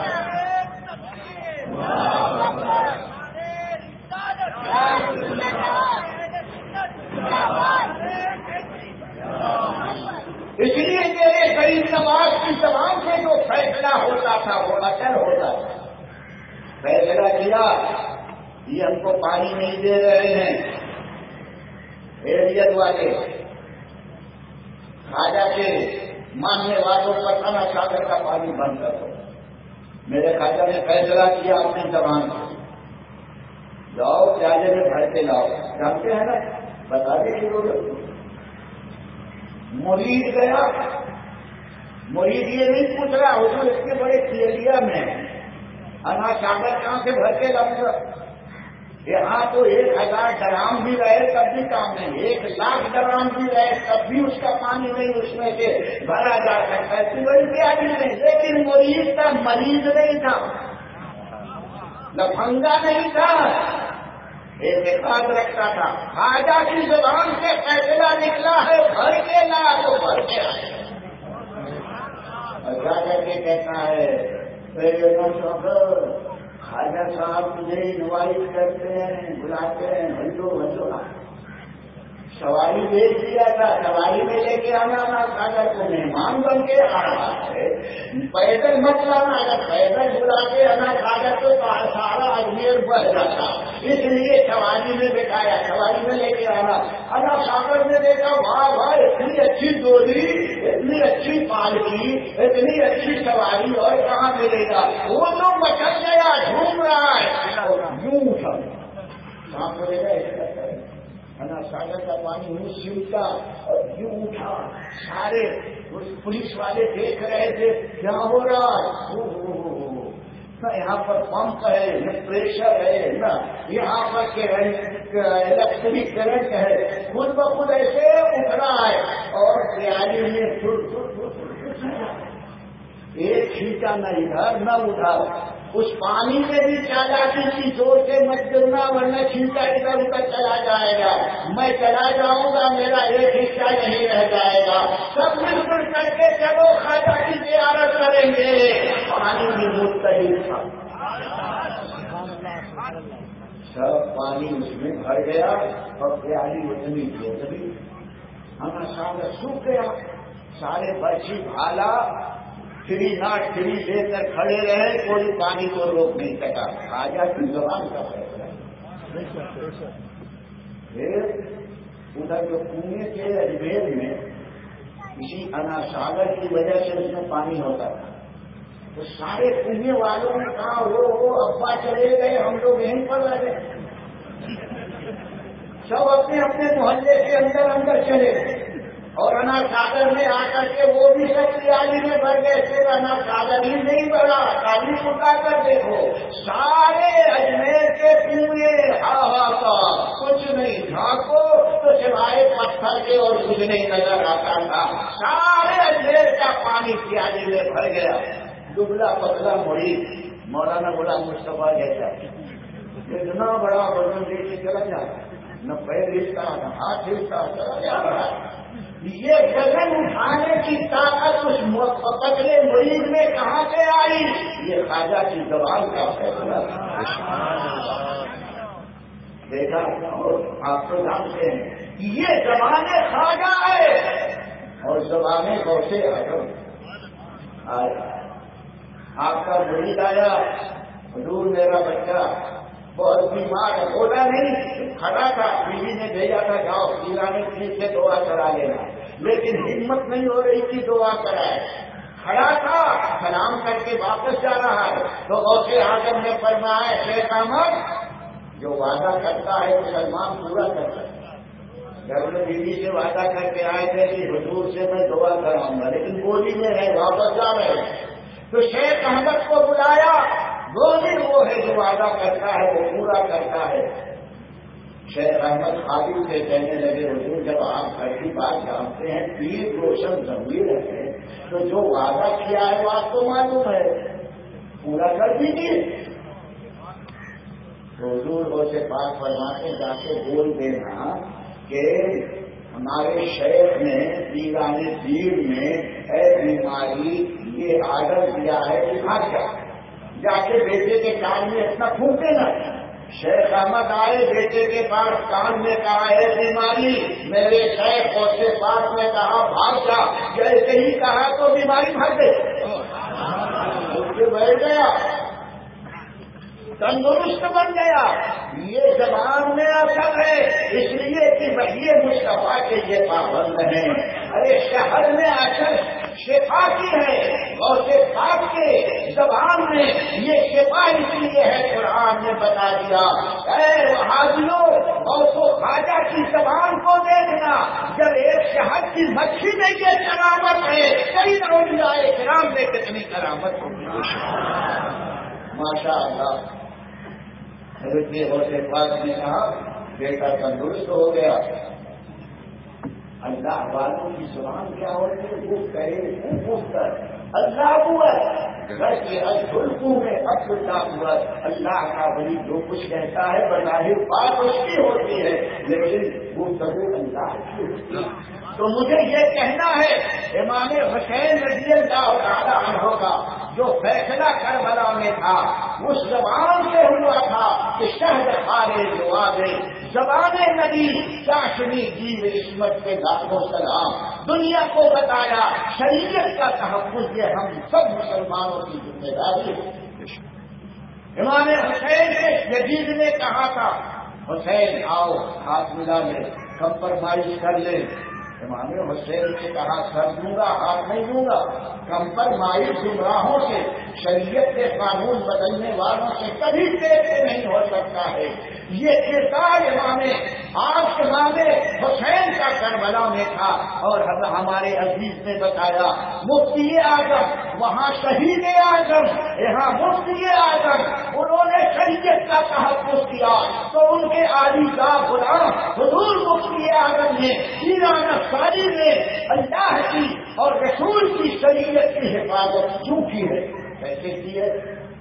اس لیے میرے غریب نواز کی زبان سے جو فیصلہ ہوتا تھا وہ اثر ہوتا تھا. فیصلہ کیا یہ ہم کو پانی نہیں دے رہے ہیں ایریت والے، خواجہ کے ماننے والوں پر کھانا ساگر کا پانی بند کر دو. میرے خواجہ نے فیصلہ کیا اپنی زبان سے، جاؤ پیالے میں بھر کے لاؤ. جانتے ہیں نا، بتا دیں ضرورت. مرید گیا. مرید یہ نہیں پوچھ رہا حضور اس کے بڑے کلیریا میں انا ساگر کہاں سے بھر کے لاؤں گا. یہاں تو 1000 ڈرام بھی رہے تب بھی کام نہیں، 1,00,000 ڈرام بھی رہے تب بھی اس کا پانی نہیں اس میں سے بھرا جا سکتا ہے. کوئی بھی آدمی نہیں. لیکن مرید کا مریض نہیں تھا، لفنگا نہیں تھا، اعتقاد رکھتا تھا. خواجہ کی زبان سے فیصلہ نکلا ہے بھر کے لا تو بھر کے آئے. اور جا کر کے کہتا ہے خواجہ صاحب مجھے انوائٹ کرتے ہیں، بلاتے ہیں، ہلو ہلو. سواری بھیج دیا تھا، سواری میں لے کے آنا نا. خواجہ کو مہمان بن کے آ رہا ہے، پیدل مت لانا. اگر پیدل بلا کے آنا خواجہ تو سارا اجمیر بڑھ جاتا. اس لیے سواری میں بٹھایا، سواری میں لے کے آنا. انا ساگر میں دیکھا واہ واہ اتنی اچھی ڈولی، اتنی اچھی پالکی، اتنی اچھی سواری اور کہاں ملے گا. وہ تو مچل گیا، جھوم رہا ہے. یوں اٹھا کہاں ملے گا اس کا انا ساگر کا پانی یوں سمٹا اور یوں اٹھا. سارے پولیس والے دیکھ رہے تھے کیا ہو رہا ہے. نہ یہاں پر پمپ ہے، نہ پریشر ہے، نہ یہاں پر الیکٹرک کرنٹ ہے. خود بخود ایسے اٹھ رہا ہے اور پیالی میں ایک چھینٹا نہ ادھر نہ ادھر. اس پانی میں بھی چالاکی کی زور سے مت گرنا ورنہ چھینٹا ادھر ادھر چلا جائے گا. میں چلا جاؤں گا، میرا ایک حصہ نہیں رہ جائے گا. سب مل کر کر کے چلو خواجہ کی زیارت کریں گے. پانی بھی مستحق تھا، سب پانی اس میں بھر گیا اور پیالی اتنی اتنی انا ساگر سوکھ گیا. سارے برچی بھالا 303 لے کر کھڑے رہے، کوئی پانی کو روک نہیں سکا. خواجہ کی زبان کا فیصلہ. پھر ادھر جو کنویں کے اجمیر میں کسی انا ساگر کی وجہ سے اس میں پانی ہوتا تھا، تو سارے کنویں والوں نے کہا وہ ابا چلے گئے، ہم لوگ یہیں پر رہے. سب اپنے اپنے محلے کے اندر چلے گئے اور انا ساگر میں آ کر کے وہ بھی سب تیاری میں بھر گئے. پھر انا ساگر ہی نہیں بڑھا، کالی اٹھا کر دیکھو سارے اجمیر کے کنویں کا کچھ نہیں، جھانکو تو سوائے پتھر کے اور کچھ نہیں نظر آتا تھا. سارے اجمیر کا پانی تیاری میں بھر گیا. دبلا پتلا مڑی مولانا غلام مصطفیٰ جیسا اتنا بڑا وزن لے کے چلا جا رہا، نہ پیر ہلتا نہ ہاتھ ہلتا، چلا جا رہا. یہ وزن اٹھانے کی طاقت اس پتلے مریض میں کہاں سے آئی؟ یہ خواجہ کی زبان کا فیصلہ. دیکھا اور آپ کو جانتے ہیں یہ زبانیں خواجہ ہے اور زبانیں غوث اعظم. آپ کا مرید آیا، حضور میرا بچہ بہت بیمار ہے. بولا نہیں، کھڑا تھا، بیوی نے بھیجا تھا جاؤ پیرانے پلیز سے دعا کرا لینا، لیکن ہمت نہیں ہو رہی تھی دعا کرائے. کھڑا تھا، سلام کر کے واپس جا رہا ہے تو غوث اعظم نے فرمایا شیخ احمد جو وعدہ کرتا ہے مسلمان پورا کرتا ہے. گھر میں بیوی سے وعدہ کر کے آئے تھے کہ حضور سے میں دعا کراؤں گا، لیکن گولی میں ہے، واپس جا رہے ہیں. تو شیخ احمد کو بلایا، گولی وہ ہے جو وعدہ کرتا ہے وہ پورا کرتا ہے. شیخ احمد خادم سے کہنے لگے حضور جب آپ گھر کی بات جانتے ہیں، پیر روشن ضمیر ہے، تو جو وعدہ کیا ہے وہ آپ کو معلوم ہے، پورا کر دیجیے. حضور وہ سے بات فرماتے جا کے بول دینا کہ ہمارے شیخ نے پیرانے پیر میں اے بیماری یہ آرڈر دیا ہے کہ بھاگ جا کے بیٹے کے کان میں اتنا پھونکے نا. شیخ احمد آئے بیٹے کے پاس، کان میں کہا ہے بیماری، میرے شیخ اور سے پاس میں کہا بھاگ جا. جیسے ہی کہا تو بیماری بھاگ گئی، اس کے بیٹھ گیا، تندرست بن گیا. یہ زبان میں اثر ہے، اس لیے کہ وحی مصطفیٰ کے یہ پابند ہیں. ارے شہر میں اثر شفا کی ہے، اور پاک کے زبان میں یہ شفا اس لیے ہے قرآن نے بتا دیا. اے وہابیوں اور تو خواجہ کی زبان کو دیکھنا، جب ایک شہد کی مچھلی میں یہ کرامت ہے، کئی اولیاء کرام میں کتنی کرامت ہوگی. ماشاء اللہ. حضرت غوث پاک نے کہا بیٹا تندرست ہو گیا. اللہ والوں کی زبان کیا ہوتی ہے؟ وہ کہے پوچھ کر اللہ ہوا گھر کے الفلکوں میں اللہ ہوا. اللہ کا ولی جو کچھ کہتا ہے بظاہر بات اس کی ہوتی ہے، لیکن وہ ضرور اللہ کی ہوتی ہے. تو مجھے یہ کہنا ہے امام حسین رضی اللہ تعالیٰ عنہ کا جو فیصلہ کربلا میں تھا اس زبان سے ہوا تھا کہ شہد خارے جواب زبان نبی چاشنی جیو عصمت کے دعو سلام دنیا کو بتایا. شریعت کا تحفظ یہ ہم سب مسلمانوں کی ذمہ داری ہے. امام حسین سے یزید نے کہا تھا حسین آؤ ہاتھ ملا لے، کمپرمائز کر لے. امام حسین نے کہا سر دوں گا ہاتھ نہیں دوں گا. کمپرمائز گمراہوں سے، شریعت کے قانون بدلنے والوں سے کبھی پیٹ نہیں ہو سکتا ہے. یہ کردار امام حسین کا کربلا میں تھا. اور ہمارے عزیز نے بتایا مفتی اعظم وہاں شہید اعظم، یہاں مفتی اعظم، انہوں نے شریعت کا تحفظ کیا تو ان کے عالی کا غلام حضور مفتی اعظم نے ایران افغانی میں اللہ کی اور رسول کی شریعت کی حفاظت کیوں کی ہے؟ کیسے کی ہے؟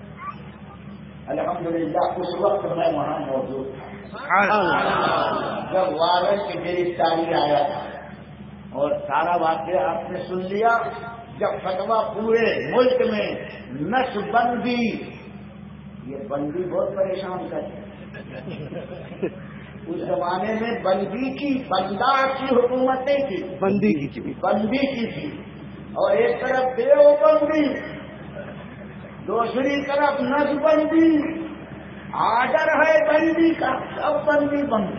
الحمدللہ اس وقت میں وہاں موجود تھا جب وارن کی گرفتاری آیا تھا، اور سارا واقعہ آپ نے سن لیا. جب فتویٰ پورے ملک میں نس بندی، یہ بندی بہت پریشان کرتی، اس زمانے میں بندی کی بندہ کی حکومت نہیں تھی، بندی کی تھی، بندی کی تھی، اور ایک طرف دیوبندی، دوسری طرف نسبندی، آڈر ہے بندی کا، سب بندی بندی۔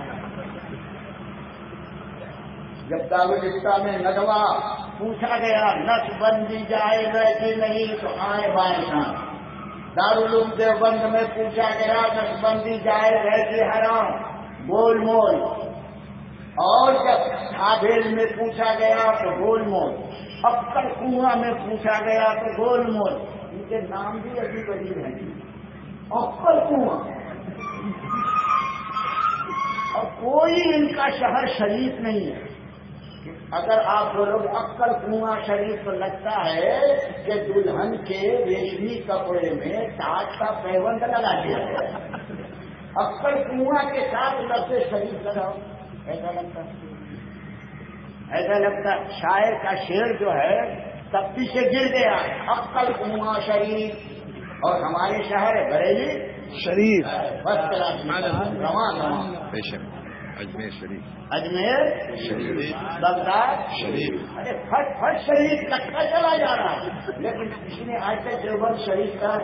جب دارالفتہ میں ندوہ پوچھا گیا نسبندی جائز ہے کہ نہیں تو آئے بائیں شام، دارالعلوم دیوبند میں پوچھا گیا نسبندی جائز ہے کہ حرام، گول مول، اور جب چھابیل میں پوچھا گیا تو گول مول، اکل کنواں میں پوچھا گیا تو گول مول۔ ان کے نام بھی عجیب عجیب ہیں، اکل کنواں، اور کوئی ان کا شہر شریف نہیں ہے۔ اگر آپ بولو گے اکل کنواں شریف، تو لگتا ہے کہ دلہن کے ریشمی کپڑے میں تاج کا پیوند لگا دیا گیا، اکل کنواں کے ساتھ لفظ شریف لگاؤ، ایسا لگتا ایسا لگتا شاعر کا شعر جو ہے تپتی سے گر گیا، اکل کنواں شریف، اور ہمارے شہر ہے بریلی شریف، رواں بے شک، اجمیر شریف، اجمیر شریف، بغداد شریف، ارے پھٹ پھٹ شریف لگتا چلا جا رہا ہے، لیکن کسی نے آج تک دیوبند شریف کا،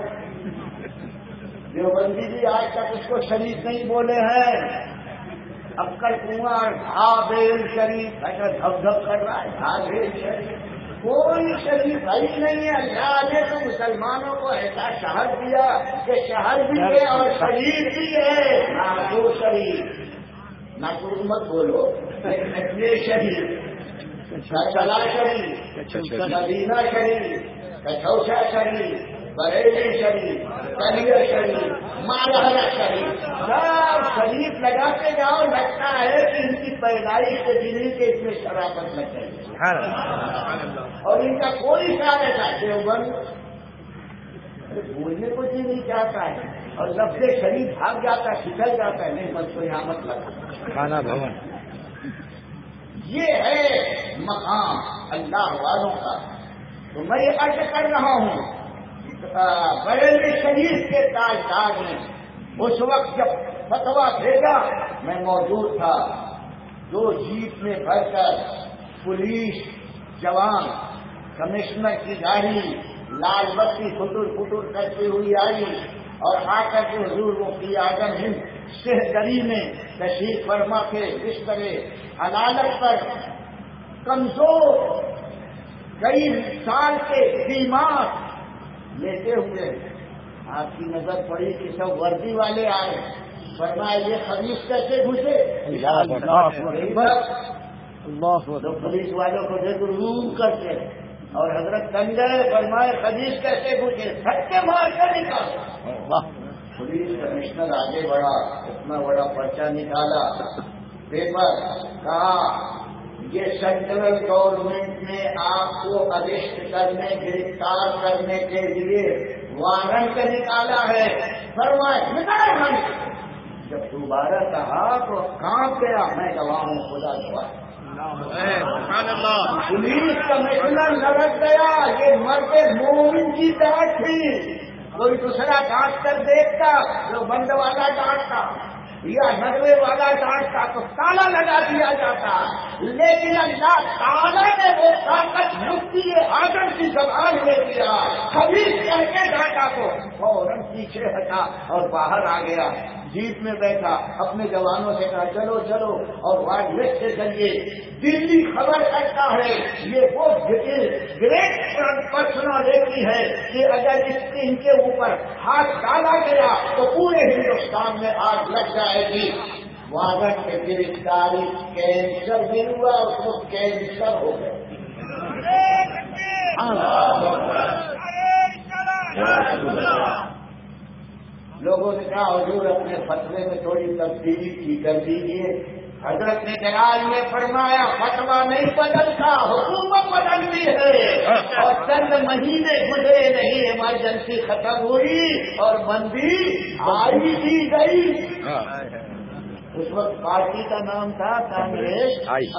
دیوبندی بھی آج تک اس کو شریف نہیں بولے ہیں۔ اکل کنواں ڈھابیل شریف، ایسا دھب دھب کر رہا ہے، ڈھابیل شریف، کوئی شریف ہی نہیں ہے۔ اللہ نے تو مسلمانوں کو ایسا شہر دیا کہ شہر بھی ہے اور شریف بھی ہے، ناگور شریف، ناگور مت بولو، اجمیر شریف، کچلا شریف، مدینہ شریف، کچوچا شریف، بریلی شریف، کلیر شریف، مالہا شریف، سب شریف لگاتے جاؤ، لگتا ہے کہ ان کی پیدائش کے دن کے اس میں شرافت لگ گئی، اور ان کا کوئی خیال ایسا دیوبند بولنے کو جی نہیں چاہتا ہے، اور لفظ شریف بھاگ جاتا ہے، پھسل جاتا ہے، نہیں بس کو یہاں مت لگا کھانا بھون۔ یہ ہے مقام اللہ والوں کا۔ تو میں یہ عرض کر رہا ہوں، بریلی شریف کے تاجدار نے اس وقت جب فتویٰ بھیجا، میں موجود تھا، جو جیپ میں بھر کر پولیس جوان کمشنر کی گاڑی لال بتی پھٹور پھٹور کرتی ہوئی آئی، اور آ کر کے حضور مفتی اعظم ہند شہدری میں تشریف فرما کے بستر عدالت پر کمزور کئی سال کے بیمار لیتے ہوئے، آپ کی نظر پڑی کہ سب وردی والے آئے، فرمایا یہ خبیث کیسے گھسے؟ تو پولیس والوں کو دیکھ روم کرتے، اور حضرت گنگے فرمائے خبیث کیسے گھسے؟ دھکے مار کر نکالا۔ پولیس کمشنر آگے بڑھا، اتنا بڑا پرچہ نکالا، پیپر، کہا یہ سینٹرل گورنمنٹ نے آپ کو اریسٹ کرنے، گرفتار کرنے کے لیے وارنٹ نکالا ہے، فرمائے نکال۔ جب دوبارہ کہا تو کانپ گیا، میں گواہ ہوں، خدا گواہ۔ پولیس کمشنر لڑک گیا، یہ مرد مومن کی ڈانٹ تھی، کوئی دوسرا ڈانٹ کر دیکھتا، جو بند والا ڈانٹتا یا ندوے والا ڈانٹتا تو تالا لگا دیا جاتا، لیکن اللہ تعالیٰ نے وہ طاقت مفتی اعظم کی زبان میں دیا، خبیث کہہ کے ڈانٹا تو فوراً پیچھے ہٹا اور باہر آ گیا، جیپ میں بیٹھا، اپنے جوانوں سے کہا چلو چلو، اور وائرلیس کے ذریعے دلی خبر کرتا ہے یہ وہ گریٹ پرسنالٹی ہے کہ اگر ان کے اوپر ہاتھ ڈالا گیا تو پورے ہندوستان میں آگ لگ جائے گی۔ وارنٹ میں گرفتاری کینسر بھی ہوا، اس کو کینسر ہو گیا۔ لوگوں نے کہا حضور اپنے فتوے میں تھوڑی تبدیلی کی کر دیجیے، حضرت نے دراز میں فرمایا فتویٰ نہیں بدلتا، حکومت بدلتی ہے، اور چند مہینے گزرے نہیں، ایمرجنسی ختم ہوئی اور بندی آئی دی گئی۔ اس وقت پارٹی کا نام تھا کانگریس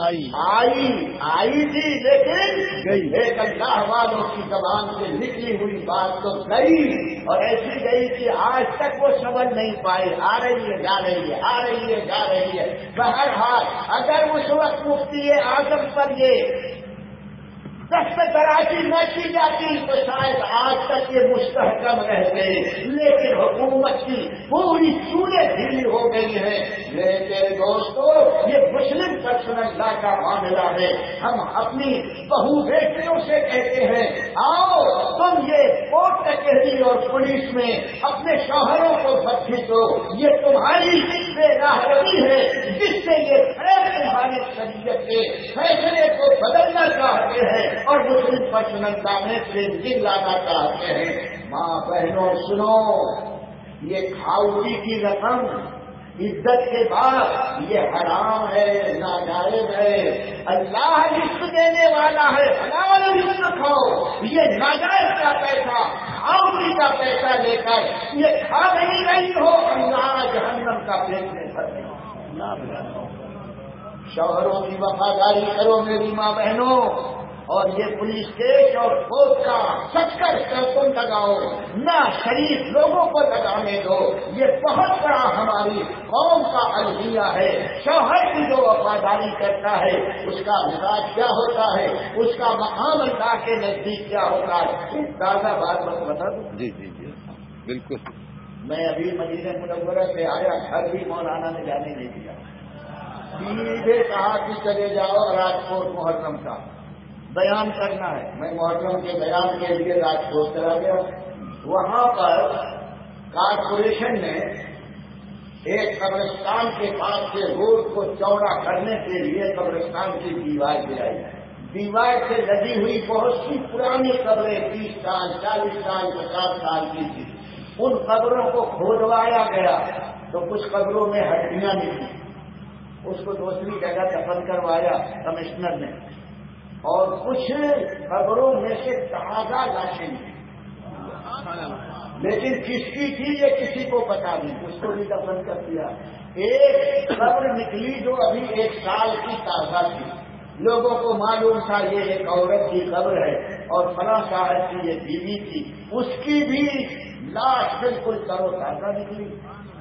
آئی تھی، لیکن ایک اللہ والوں کی زبان سے نکلی ہوئی بات تو گئی، اور ایسی گئی کہ آج تک وہ سمجھ نہیں پائی، آ رہی ہے جا رہی ہے، آ رہی ہے جا رہی ہے۔ بہرحال اگر اس وقت مفتی اعظم پر یہ دست درازی نہ کی جاتی تو شاید آج تک یہ مستحکم رہتے، لیکن حکومت کی پوری چولے ڈھیلی ہو گئی ہے۔ میرے دوستو، یہ مسلم پرسنل لا کا معاملہ ہے۔ ہم اپنی بہو بیٹیوں سے کہتے ہیں آؤ تم یہ کورٹ کچہری اور پولیس میں اپنے شوہروں کو بخش دو، یہ تمہاری بے راہ روی ہے جس سے یہ خیر تمہاری شریعت کے فیصلے کو بدلنا چاہتے ہیں اور مسلم پرسنل لا میں چینجنگ لانا چاہتے ہیں۔ ماں بہنوں سنو، یہ کھاؤگی کی رقم عزت کے بعد یہ حرام ہے، ناجائز ہے۔ اللہ رزق دینے والا ہے، حلال رزق کھاؤ۔ یہ ناجائز کا پیسہ، کھاؤگی کا پیسہ لے کر یہ کھا نہیں رہی ہو، اللہ جہنم کا پیٹ میں بھر دے۔ شوہروں کی وفاداری کرو میری ماں بہنوں، اور یہ پولیس کیس اور کورٹ کا چکر تم لگاؤ نہ، شریف لوگوں کو لگانے دو۔ یہ بہت بڑا ہماری قوم کا المیہ ہے۔ شوہر کی جو وفاداری کرتا ہے اس کا مزاج کیا ہوتا ہے، اس کا مقام اللہ کے نزدیک کیا ہوتا ہے، تازہ بات بتا دوں۔ جی جی جی بالکل۔ میں ابھی مدینہ منورہ سے آیا، گھر بھی مولانا نے جانے نہیں دیا۔ سیدھے کہا کہ چلے جاؤ راجکوٹ محرم کا بیان کرنا ہے۔ میں محرم کے بیان کے لیے راجکوٹ چلا گیا۔ وہاں پر کارپوریشن نے ایک قبرستان کے پاس سے روڈ کو چوڑا کرنے کے لیے قبرستان کی دیوار گرائی ہے۔ دیوار سے لگی ہوئی بہت سی پرانی قبریں 30 سال 40 سال 50 سال کی تھی، ان قبروں کو کھودوایا گیا تو کچھ قبروں میں ہڈیاں نکلی، اس کو دوسری جگہ دفن کروایا کمشنر نے، اور کچھ قبروں میں سے تازہ لاشیں تھیں، لیکن کس کی تھی یہ کسی کو پتا نہیں، اس کو بھی دفن کر دیا۔ ایک قبر نکلی جو ابھی 1 سال کی تازہ تھی، لوگوں کو معلوم تھا یہ ایک عورت کی قبر ہے اور فلاں صاحب کی یہ بیوی تھی، اس کی بھی لاش بالکل تر و تازہ نکلی۔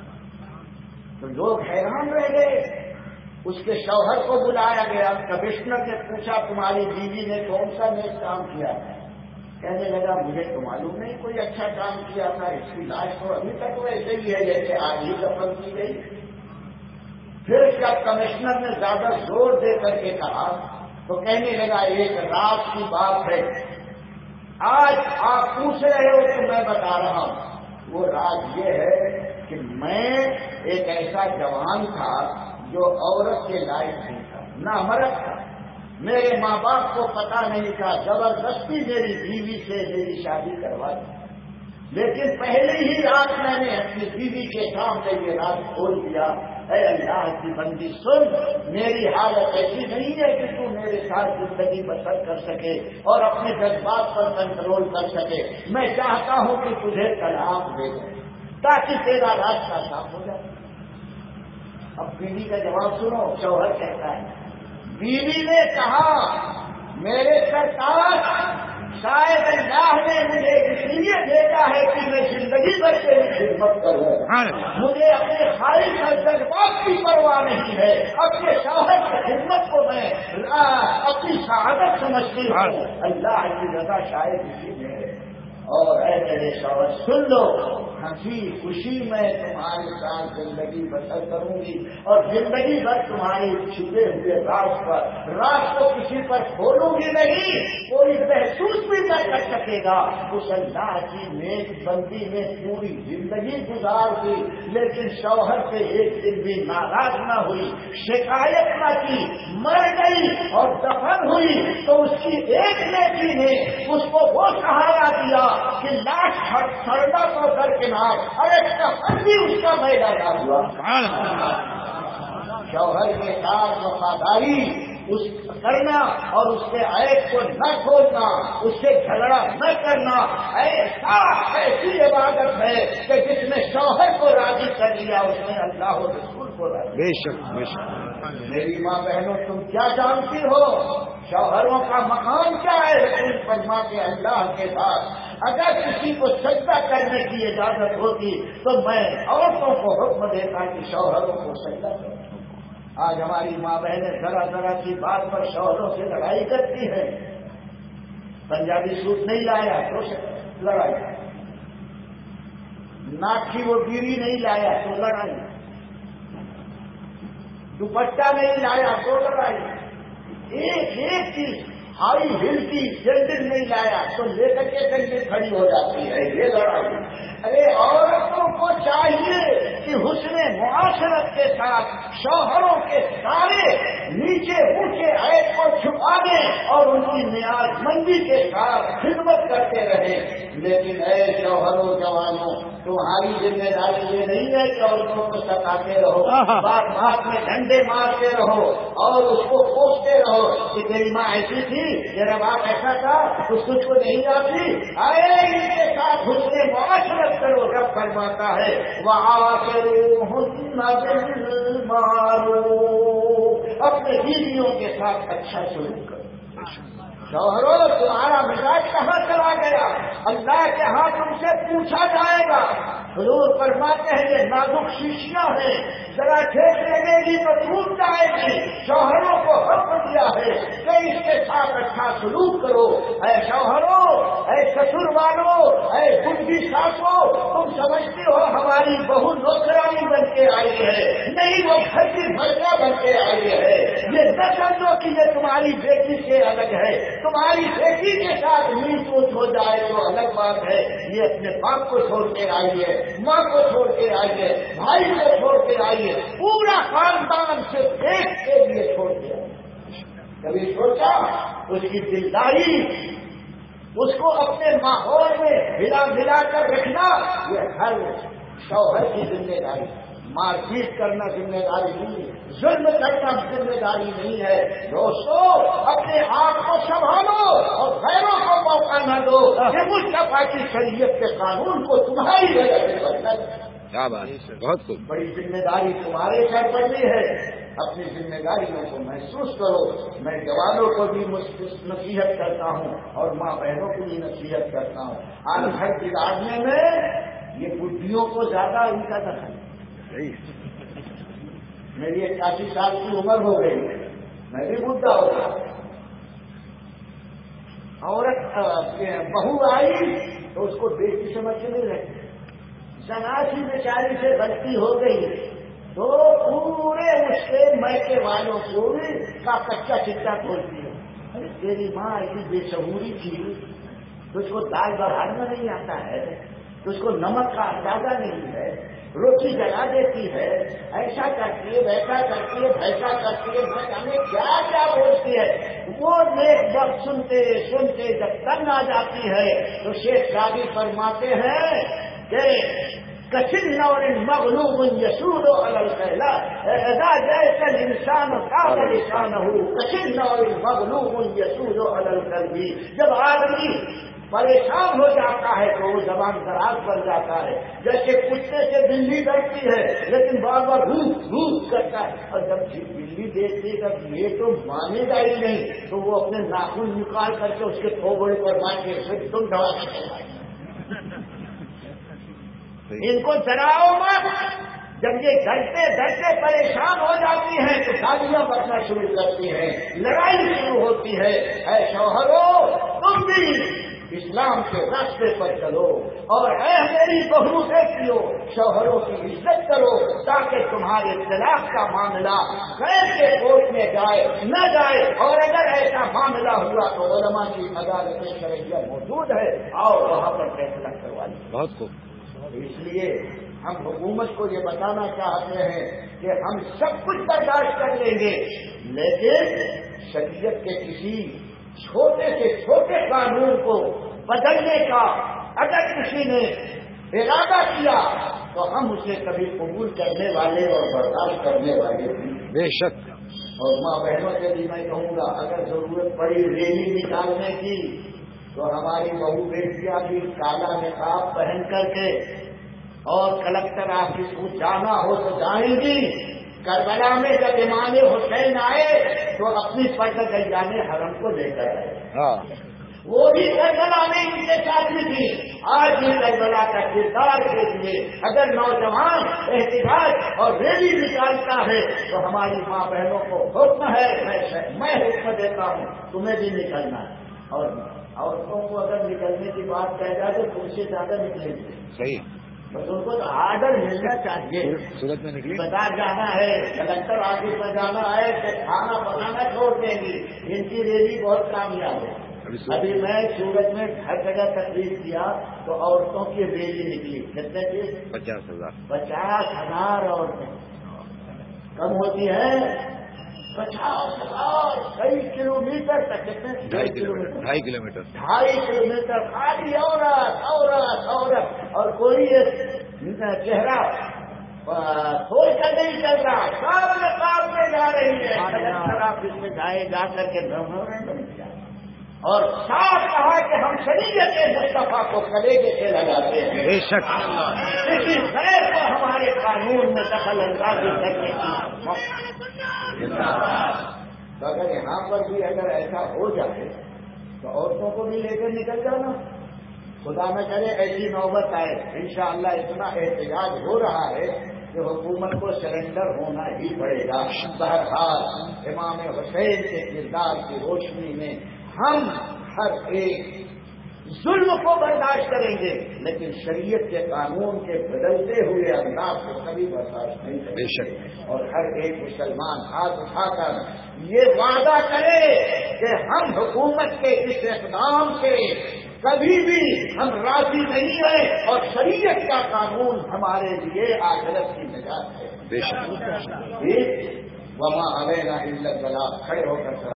تو لوگ حیران رہ گئے۔ اس کے شوہر کو بلایا گیا، کمشنر نے پوچھا تمہاری بیوی نے کون سا نیک کام کیا؟ کہنے لگا مجھے تو معلوم نہیں کوئی اچھا کام کیا تھا، اس کی لاش تو ابھی تک ویسے ہی ہے جیسے آج ہی دفن کی گئی۔ پھر جب کمشنر نے زیادہ زور دے کر کے کہا تو کہنے لگا ایک رات کی بات ہے، آج آپ پوچھ رہے ہو تو میں بتا رہا ہوں۔ وہ راز یہ ہے کہ میں ایک ایسا جوان تھا جو عورت کے لائق نہیں تھا، نامرد تھا، میرے ماں باپ کو پتا نہیں تھا، زبردستی میری بیوی سے میری شادی کروا دی، لیکن پہلے ہی رات میں نے اپنی بیوی کے سامنے یہ راز کھول دیا، اے اللہ کی بندی سن، میری حالت ایسی نہیں ہے کہ تو میرے ساتھ زندگی بسر کر سکے اور اپنے جذبات پر کنٹرول کر سکے، میں چاہتا ہوں کہ تجھے طلاق دے دوں تاکہ تیرا راستہ صاف ہو جائے۔ اب بیوی کا جواب سنو، شوہر کہتا ہے، بیوی نے کہا میرے سرکار شاید اللہ نے مجھے اس لیے بھیجا ہے کہ میں زندگی بھر تیری خدمت کروں، مجھے اپنے خواہش اور جذبات کی پرواہ نہیں ہے، اپنے شوہر کی خدمت کو میں اپنی سعادت سمجھتی ہوں، اللہ کی رضا شاید اسی میں ہے۔ اور اے میرے شوہر سن لو، ہنسی خوشی میں تمہارے ساتھ زندگی بسر کروں گی اور زندگی بھر تمہارے چھپے ہوئے راز کو کسی پر کھولوں گی نہیں، کوئی محسوس بھی نہ کر سکے گا۔ اس اللہ کی نیک بندی نے پوری زندگی گزار دی لیکن شوہر سے ایک دن بھی ناراض نہ ہوئی، شکایت نہ کی، مر گئی اور دفن ہوئی تو اس کی ایک نیکی نے اس کو وہ سہارا دیا کہ لاش سڑنا تو درکنار، اور ایک دفن بھی اس کا میدان نہ ہوا۔ شوہر کے ساتھ وفاداری اس کرنا اور اس کے عیب کو نہ کھولنا، اس سے جھگڑا نہ کرنا، ایسی عبادت ہے کہ جس نے شوہر کو راضی کر لیا اس نے اللہ و رسول کو بے شک بے شک. میری ماں بہنوں تم کیا جانتی ہو شوہروں کا مقام کیا ہے؟ رسول فرماتے اللہ کے ساتھ اگر کسی کو سجدہ کرنے کی اجازت ہوتی تو میں عورتوں کو حکم دیتا کہ شوہروں کو سجدہ کرو. آج ہماری ماں بہنیں ذرا ذرا کی بات پر شوہروں سے لڑائی کرتی ہیں. پنجابی سوٹ نہیں لایا تو لڑائی، ناک کی وہ بیڑی نہیں لایا تو لڑائی، دوپٹہ نہیں لایا تو لڑائی، ایک چیز ہائی ہل کی جلدی نہیں لایا تو لے کر کے کنڈی کھڑی ہو جاتی ہے. یہ لڑائی. ارے عورتوں کو چاہیے کہ حسن معاشرت کے ساتھ شوہروں کے سارے نیچے اونچے عیب کو چھپا دیں اور ان کی نیاز مندی کے ساتھ خدمت کرتے رہیں. لیکن اے شوہروں جوانوں تمہاری ذمہ داری یہ نہیں ہے کہ عورتوں کو ستاتے رہو، بات بات میں ڈنڈے مارتے رہو اور اس کو کوستے رہو کہ تیری ماں ایسی تھی، تیرا باپ ایسا تھا، اس تجھ کو نہیں آتی. ارے ان کے ساتھ حسن معاشرت کرو. رب فرماتا ہے وَعَاشِرُوهُنَّ بِالْمَعْرُوفِ، اپنے بیویوں کے ساتھ اچھا سلوک کرو. شوہروں تمہارا مزاج کہاں چلا گیا؟ اللہ کے ہاں تم سے پوچھا جائے گا. حضور فرماتے ہیں یہ نازک شیشیاں ہیں، ذرا ٹھیک لگے گی تو ٹوٹ جائے گی. شوہروں کو حکم دیا ہے کہ اس کے ساتھ اچھا سلوک کرو. اے شوہروں، اے سسر والوں، اے بڈھی ساسوں، تم سمجھتے ہو ہماری بہو نوکرانی بن کے آئی ہے؟ نہیں، وہ گھر کی بھرکا بن کے آئی ہے. یہ نہ سمجھو کہ یہ تمہاری بیٹی سے الگ ہے. تمہاری بیٹی کے ساتھ نیچ اونچ ہو جائے تو الگ بات ہے. یہ اپنے باپ کو چھوڑ کے آئی ہے، ماں کو چھوڑ کے آئی ہے، بھائی کو چھوڑ کے آئی ہے، پورا خاندان صرف ایک کے لیے چھوڑ کے آئی. کبھی سوچا اس کی دلداری، اس کو اپنے ماحول میں ملا کر رکھنا یہ ہر شوہر کی ذمہ داری. مار پیٹ کرنا ذمہ داری نہیں ہے، ظلم کرنا ذمہ داری نہیں ہے. دوستو اپنے آپ کو سنبھالو اور غیروں کو موقع نہ دو کہ مصطفیٰ کی شریعت کے قانون کو تمہاری وجہ سے بدلا. کیا بات ہے، بہت خوب. بڑی ذمہ داری تمہارے سر پڑی ہے. اپنی ذمہ داریوں کو محسوس کرو. میں جوانوں کو بھی نصیحت کرتا ہوں اور ماں بہنوں کو بھی نصیحت کرتا ہوں. آج گھر بگاڑنے میں یہ بڈھیوں کو زیادہ ان کا دخل. میری 81 سال کی عمر ہو گئی، میں بھی بڈھا ہو گیا. عورت بہو آئی تو اس کو بیٹی سمجھ کے نہیں رہتی. زناسی بیچاری سے غلطی ہو گئی تو پورے اس کے میکے والوں کو کا کچا چٹا کھولتی ہے. ارے تیری ماں ایسی بے شعوری تھی، تجھ کو دال بڑھانا نہیں آتا ہے، تجھ کو نمک کا اندازہ نہیں ہے، روٹی جلا دیتی ہے، ایسا کرتی ہے، ویسا کرتی ہے، ویسا کرتی ہے، ہمیں کیا کیا بولتی ہے. وہ نیک وقت سنتے سنتے جب تنگ آ جاتی ہے تو شیخ شادی فرماتے ہیں کہ کچن اور مغلوب یسود ادا جیسے انسان کا انسان ہو کچن اور مغلوب یسود الل بھی. جب آدمی پریشان ہو جاتا ہے تو وہ زبان دراز بن جاتا ہے. جیسے کتے سے بلی ڈرتی ہے لیکن بار بار روس کرتا ہے، اور جب بلی دیکھتی ہے کہ یہ تو مانے گا ہی نہیں تو وہ اپنے ناخن نکال کر کے اس کے تھوبڑے پر مار کے تم ڈرا کے ان کو ڈراؤ مت. جب یہ ڈرتے پریشان ہو جاتی ہیں تو گالیاں بکنا شروع کرتی ہیں، لڑائی شروع ہوتی ہے. اے شوہروں تم بھی اسلام کے راستے پر چلو اور اے میری بہو بیٹیوں شوہروں کی عزت کرو تاکہ تمہارے طلاق کا معاملہ غیر کے کورٹ میں جائے نہ جائے. اور اگر ایسا معاملہ ہوا تو علماء کی عدالت شرعیہ موجود ہے اور وہاں پر فیصلہ کروا لیں. بہت خوب. اس لیے ہم حکومت کو یہ بتانا چاہتے ہیں کہ ہم سب کچھ برداشت کر لیں گے، لیکن شریعت کے کسی چھوٹے سے چھوٹے قانون کو بدلنے کا اگر کسی نے ارادہ کیا تو ہم اسے کبھی قبول کرنے والے اور برداشت کرنے والے بھی بے شک. اور ماں بہنوں سے بھی میں کہوں گا اگر ضرورت پڑی ریلی نکالنے کی تو ہماری بہو بیٹیاں بھی کالا نقاب پہن کر کے اور کلکٹر آفس کو جانا ہو تو جائیں گی. کربلا میں جب امام حسین آئے تو اپنی پردگان حرم کو لے کر آئے. ہاں وہ بھی کربلا میں ان کے ساتھ بھی تھی. آج بھی کربلا کا کردار کے لیے اگر نوجوان احتجاج اور ریلی نکالتا ہے تو ہماری ماں بہنوں کو حکم ہے, میں حکم دیتا ہوں تمہیں بھی نکلنا ہے. اور عورتوں کو اگر نکلنے کی بات کہہ جائے تو تم سے زیادہ نکلیں گے. صحیح. بس ان کو تو آرڈر ملنا چاہیے. سورت میں نکلی بازار جانا ہے, کلکٹر آفس میں جانا ہے تو کھانا بنانا چھوڑ دیں گی. ان کی ریلی بہت کامیاب ہے. ابھی میں سورت میں ہر جگہ تقریر کیا تو عورتوں کی ریلی نکلی. کتنے کی؟ 50,000. 50,000 عورتیں. کم ہوتی ہے 50,000. کئی کلو میٹر تک. کتنے؟ 2.5 کلومیٹر. 2.5 کلومیٹر خالی عورت عورت عورت. اور کوئی چہرہ کھول کر نہیں چل رہا. سب نقاب میں جا رہی ہے. کلکٹر آفس میں جا کر کے اور صاف کہا کہ ہم شریعت مصطفیٰ کو کلیجے سے لگاتے ہیں. بے شک. کسی غیر کو ہمارے قانون میں دخل اندازی کرنے کی. تو اگر یہاں پر بھی اگر ایسا ہو جائے تو عورتوں کو بھی لے کر نکل جانا. خدا نہ کرے ایسی نوبت آئے. انشاءاللہ اتنا احتجاج ہو رہا ہے کہ حکومت کو سرنڈر ہونا ہی پڑے گا. بہرحال امام حسین کے کردار کی روشنی میں ہم ہر ایک ظلم کو برداشت کریں گے لیکن شریعت کے قانون کے بدلتے ہوئے انداز کو کبھی برداشت نہیں کریں گے. اور ہر ایک مسلمان ہاتھ اٹھا کر یہ وعدہ کرے کہ ہم حکومت کے اس اقدام سے کبھی بھی ہم راضی نہیں ہیں اور شریعت کا قانون ہمارے لیے آخرت کی نجات ہے. بے شک. وما علینا الا البلاغ. کھڑے ہو کر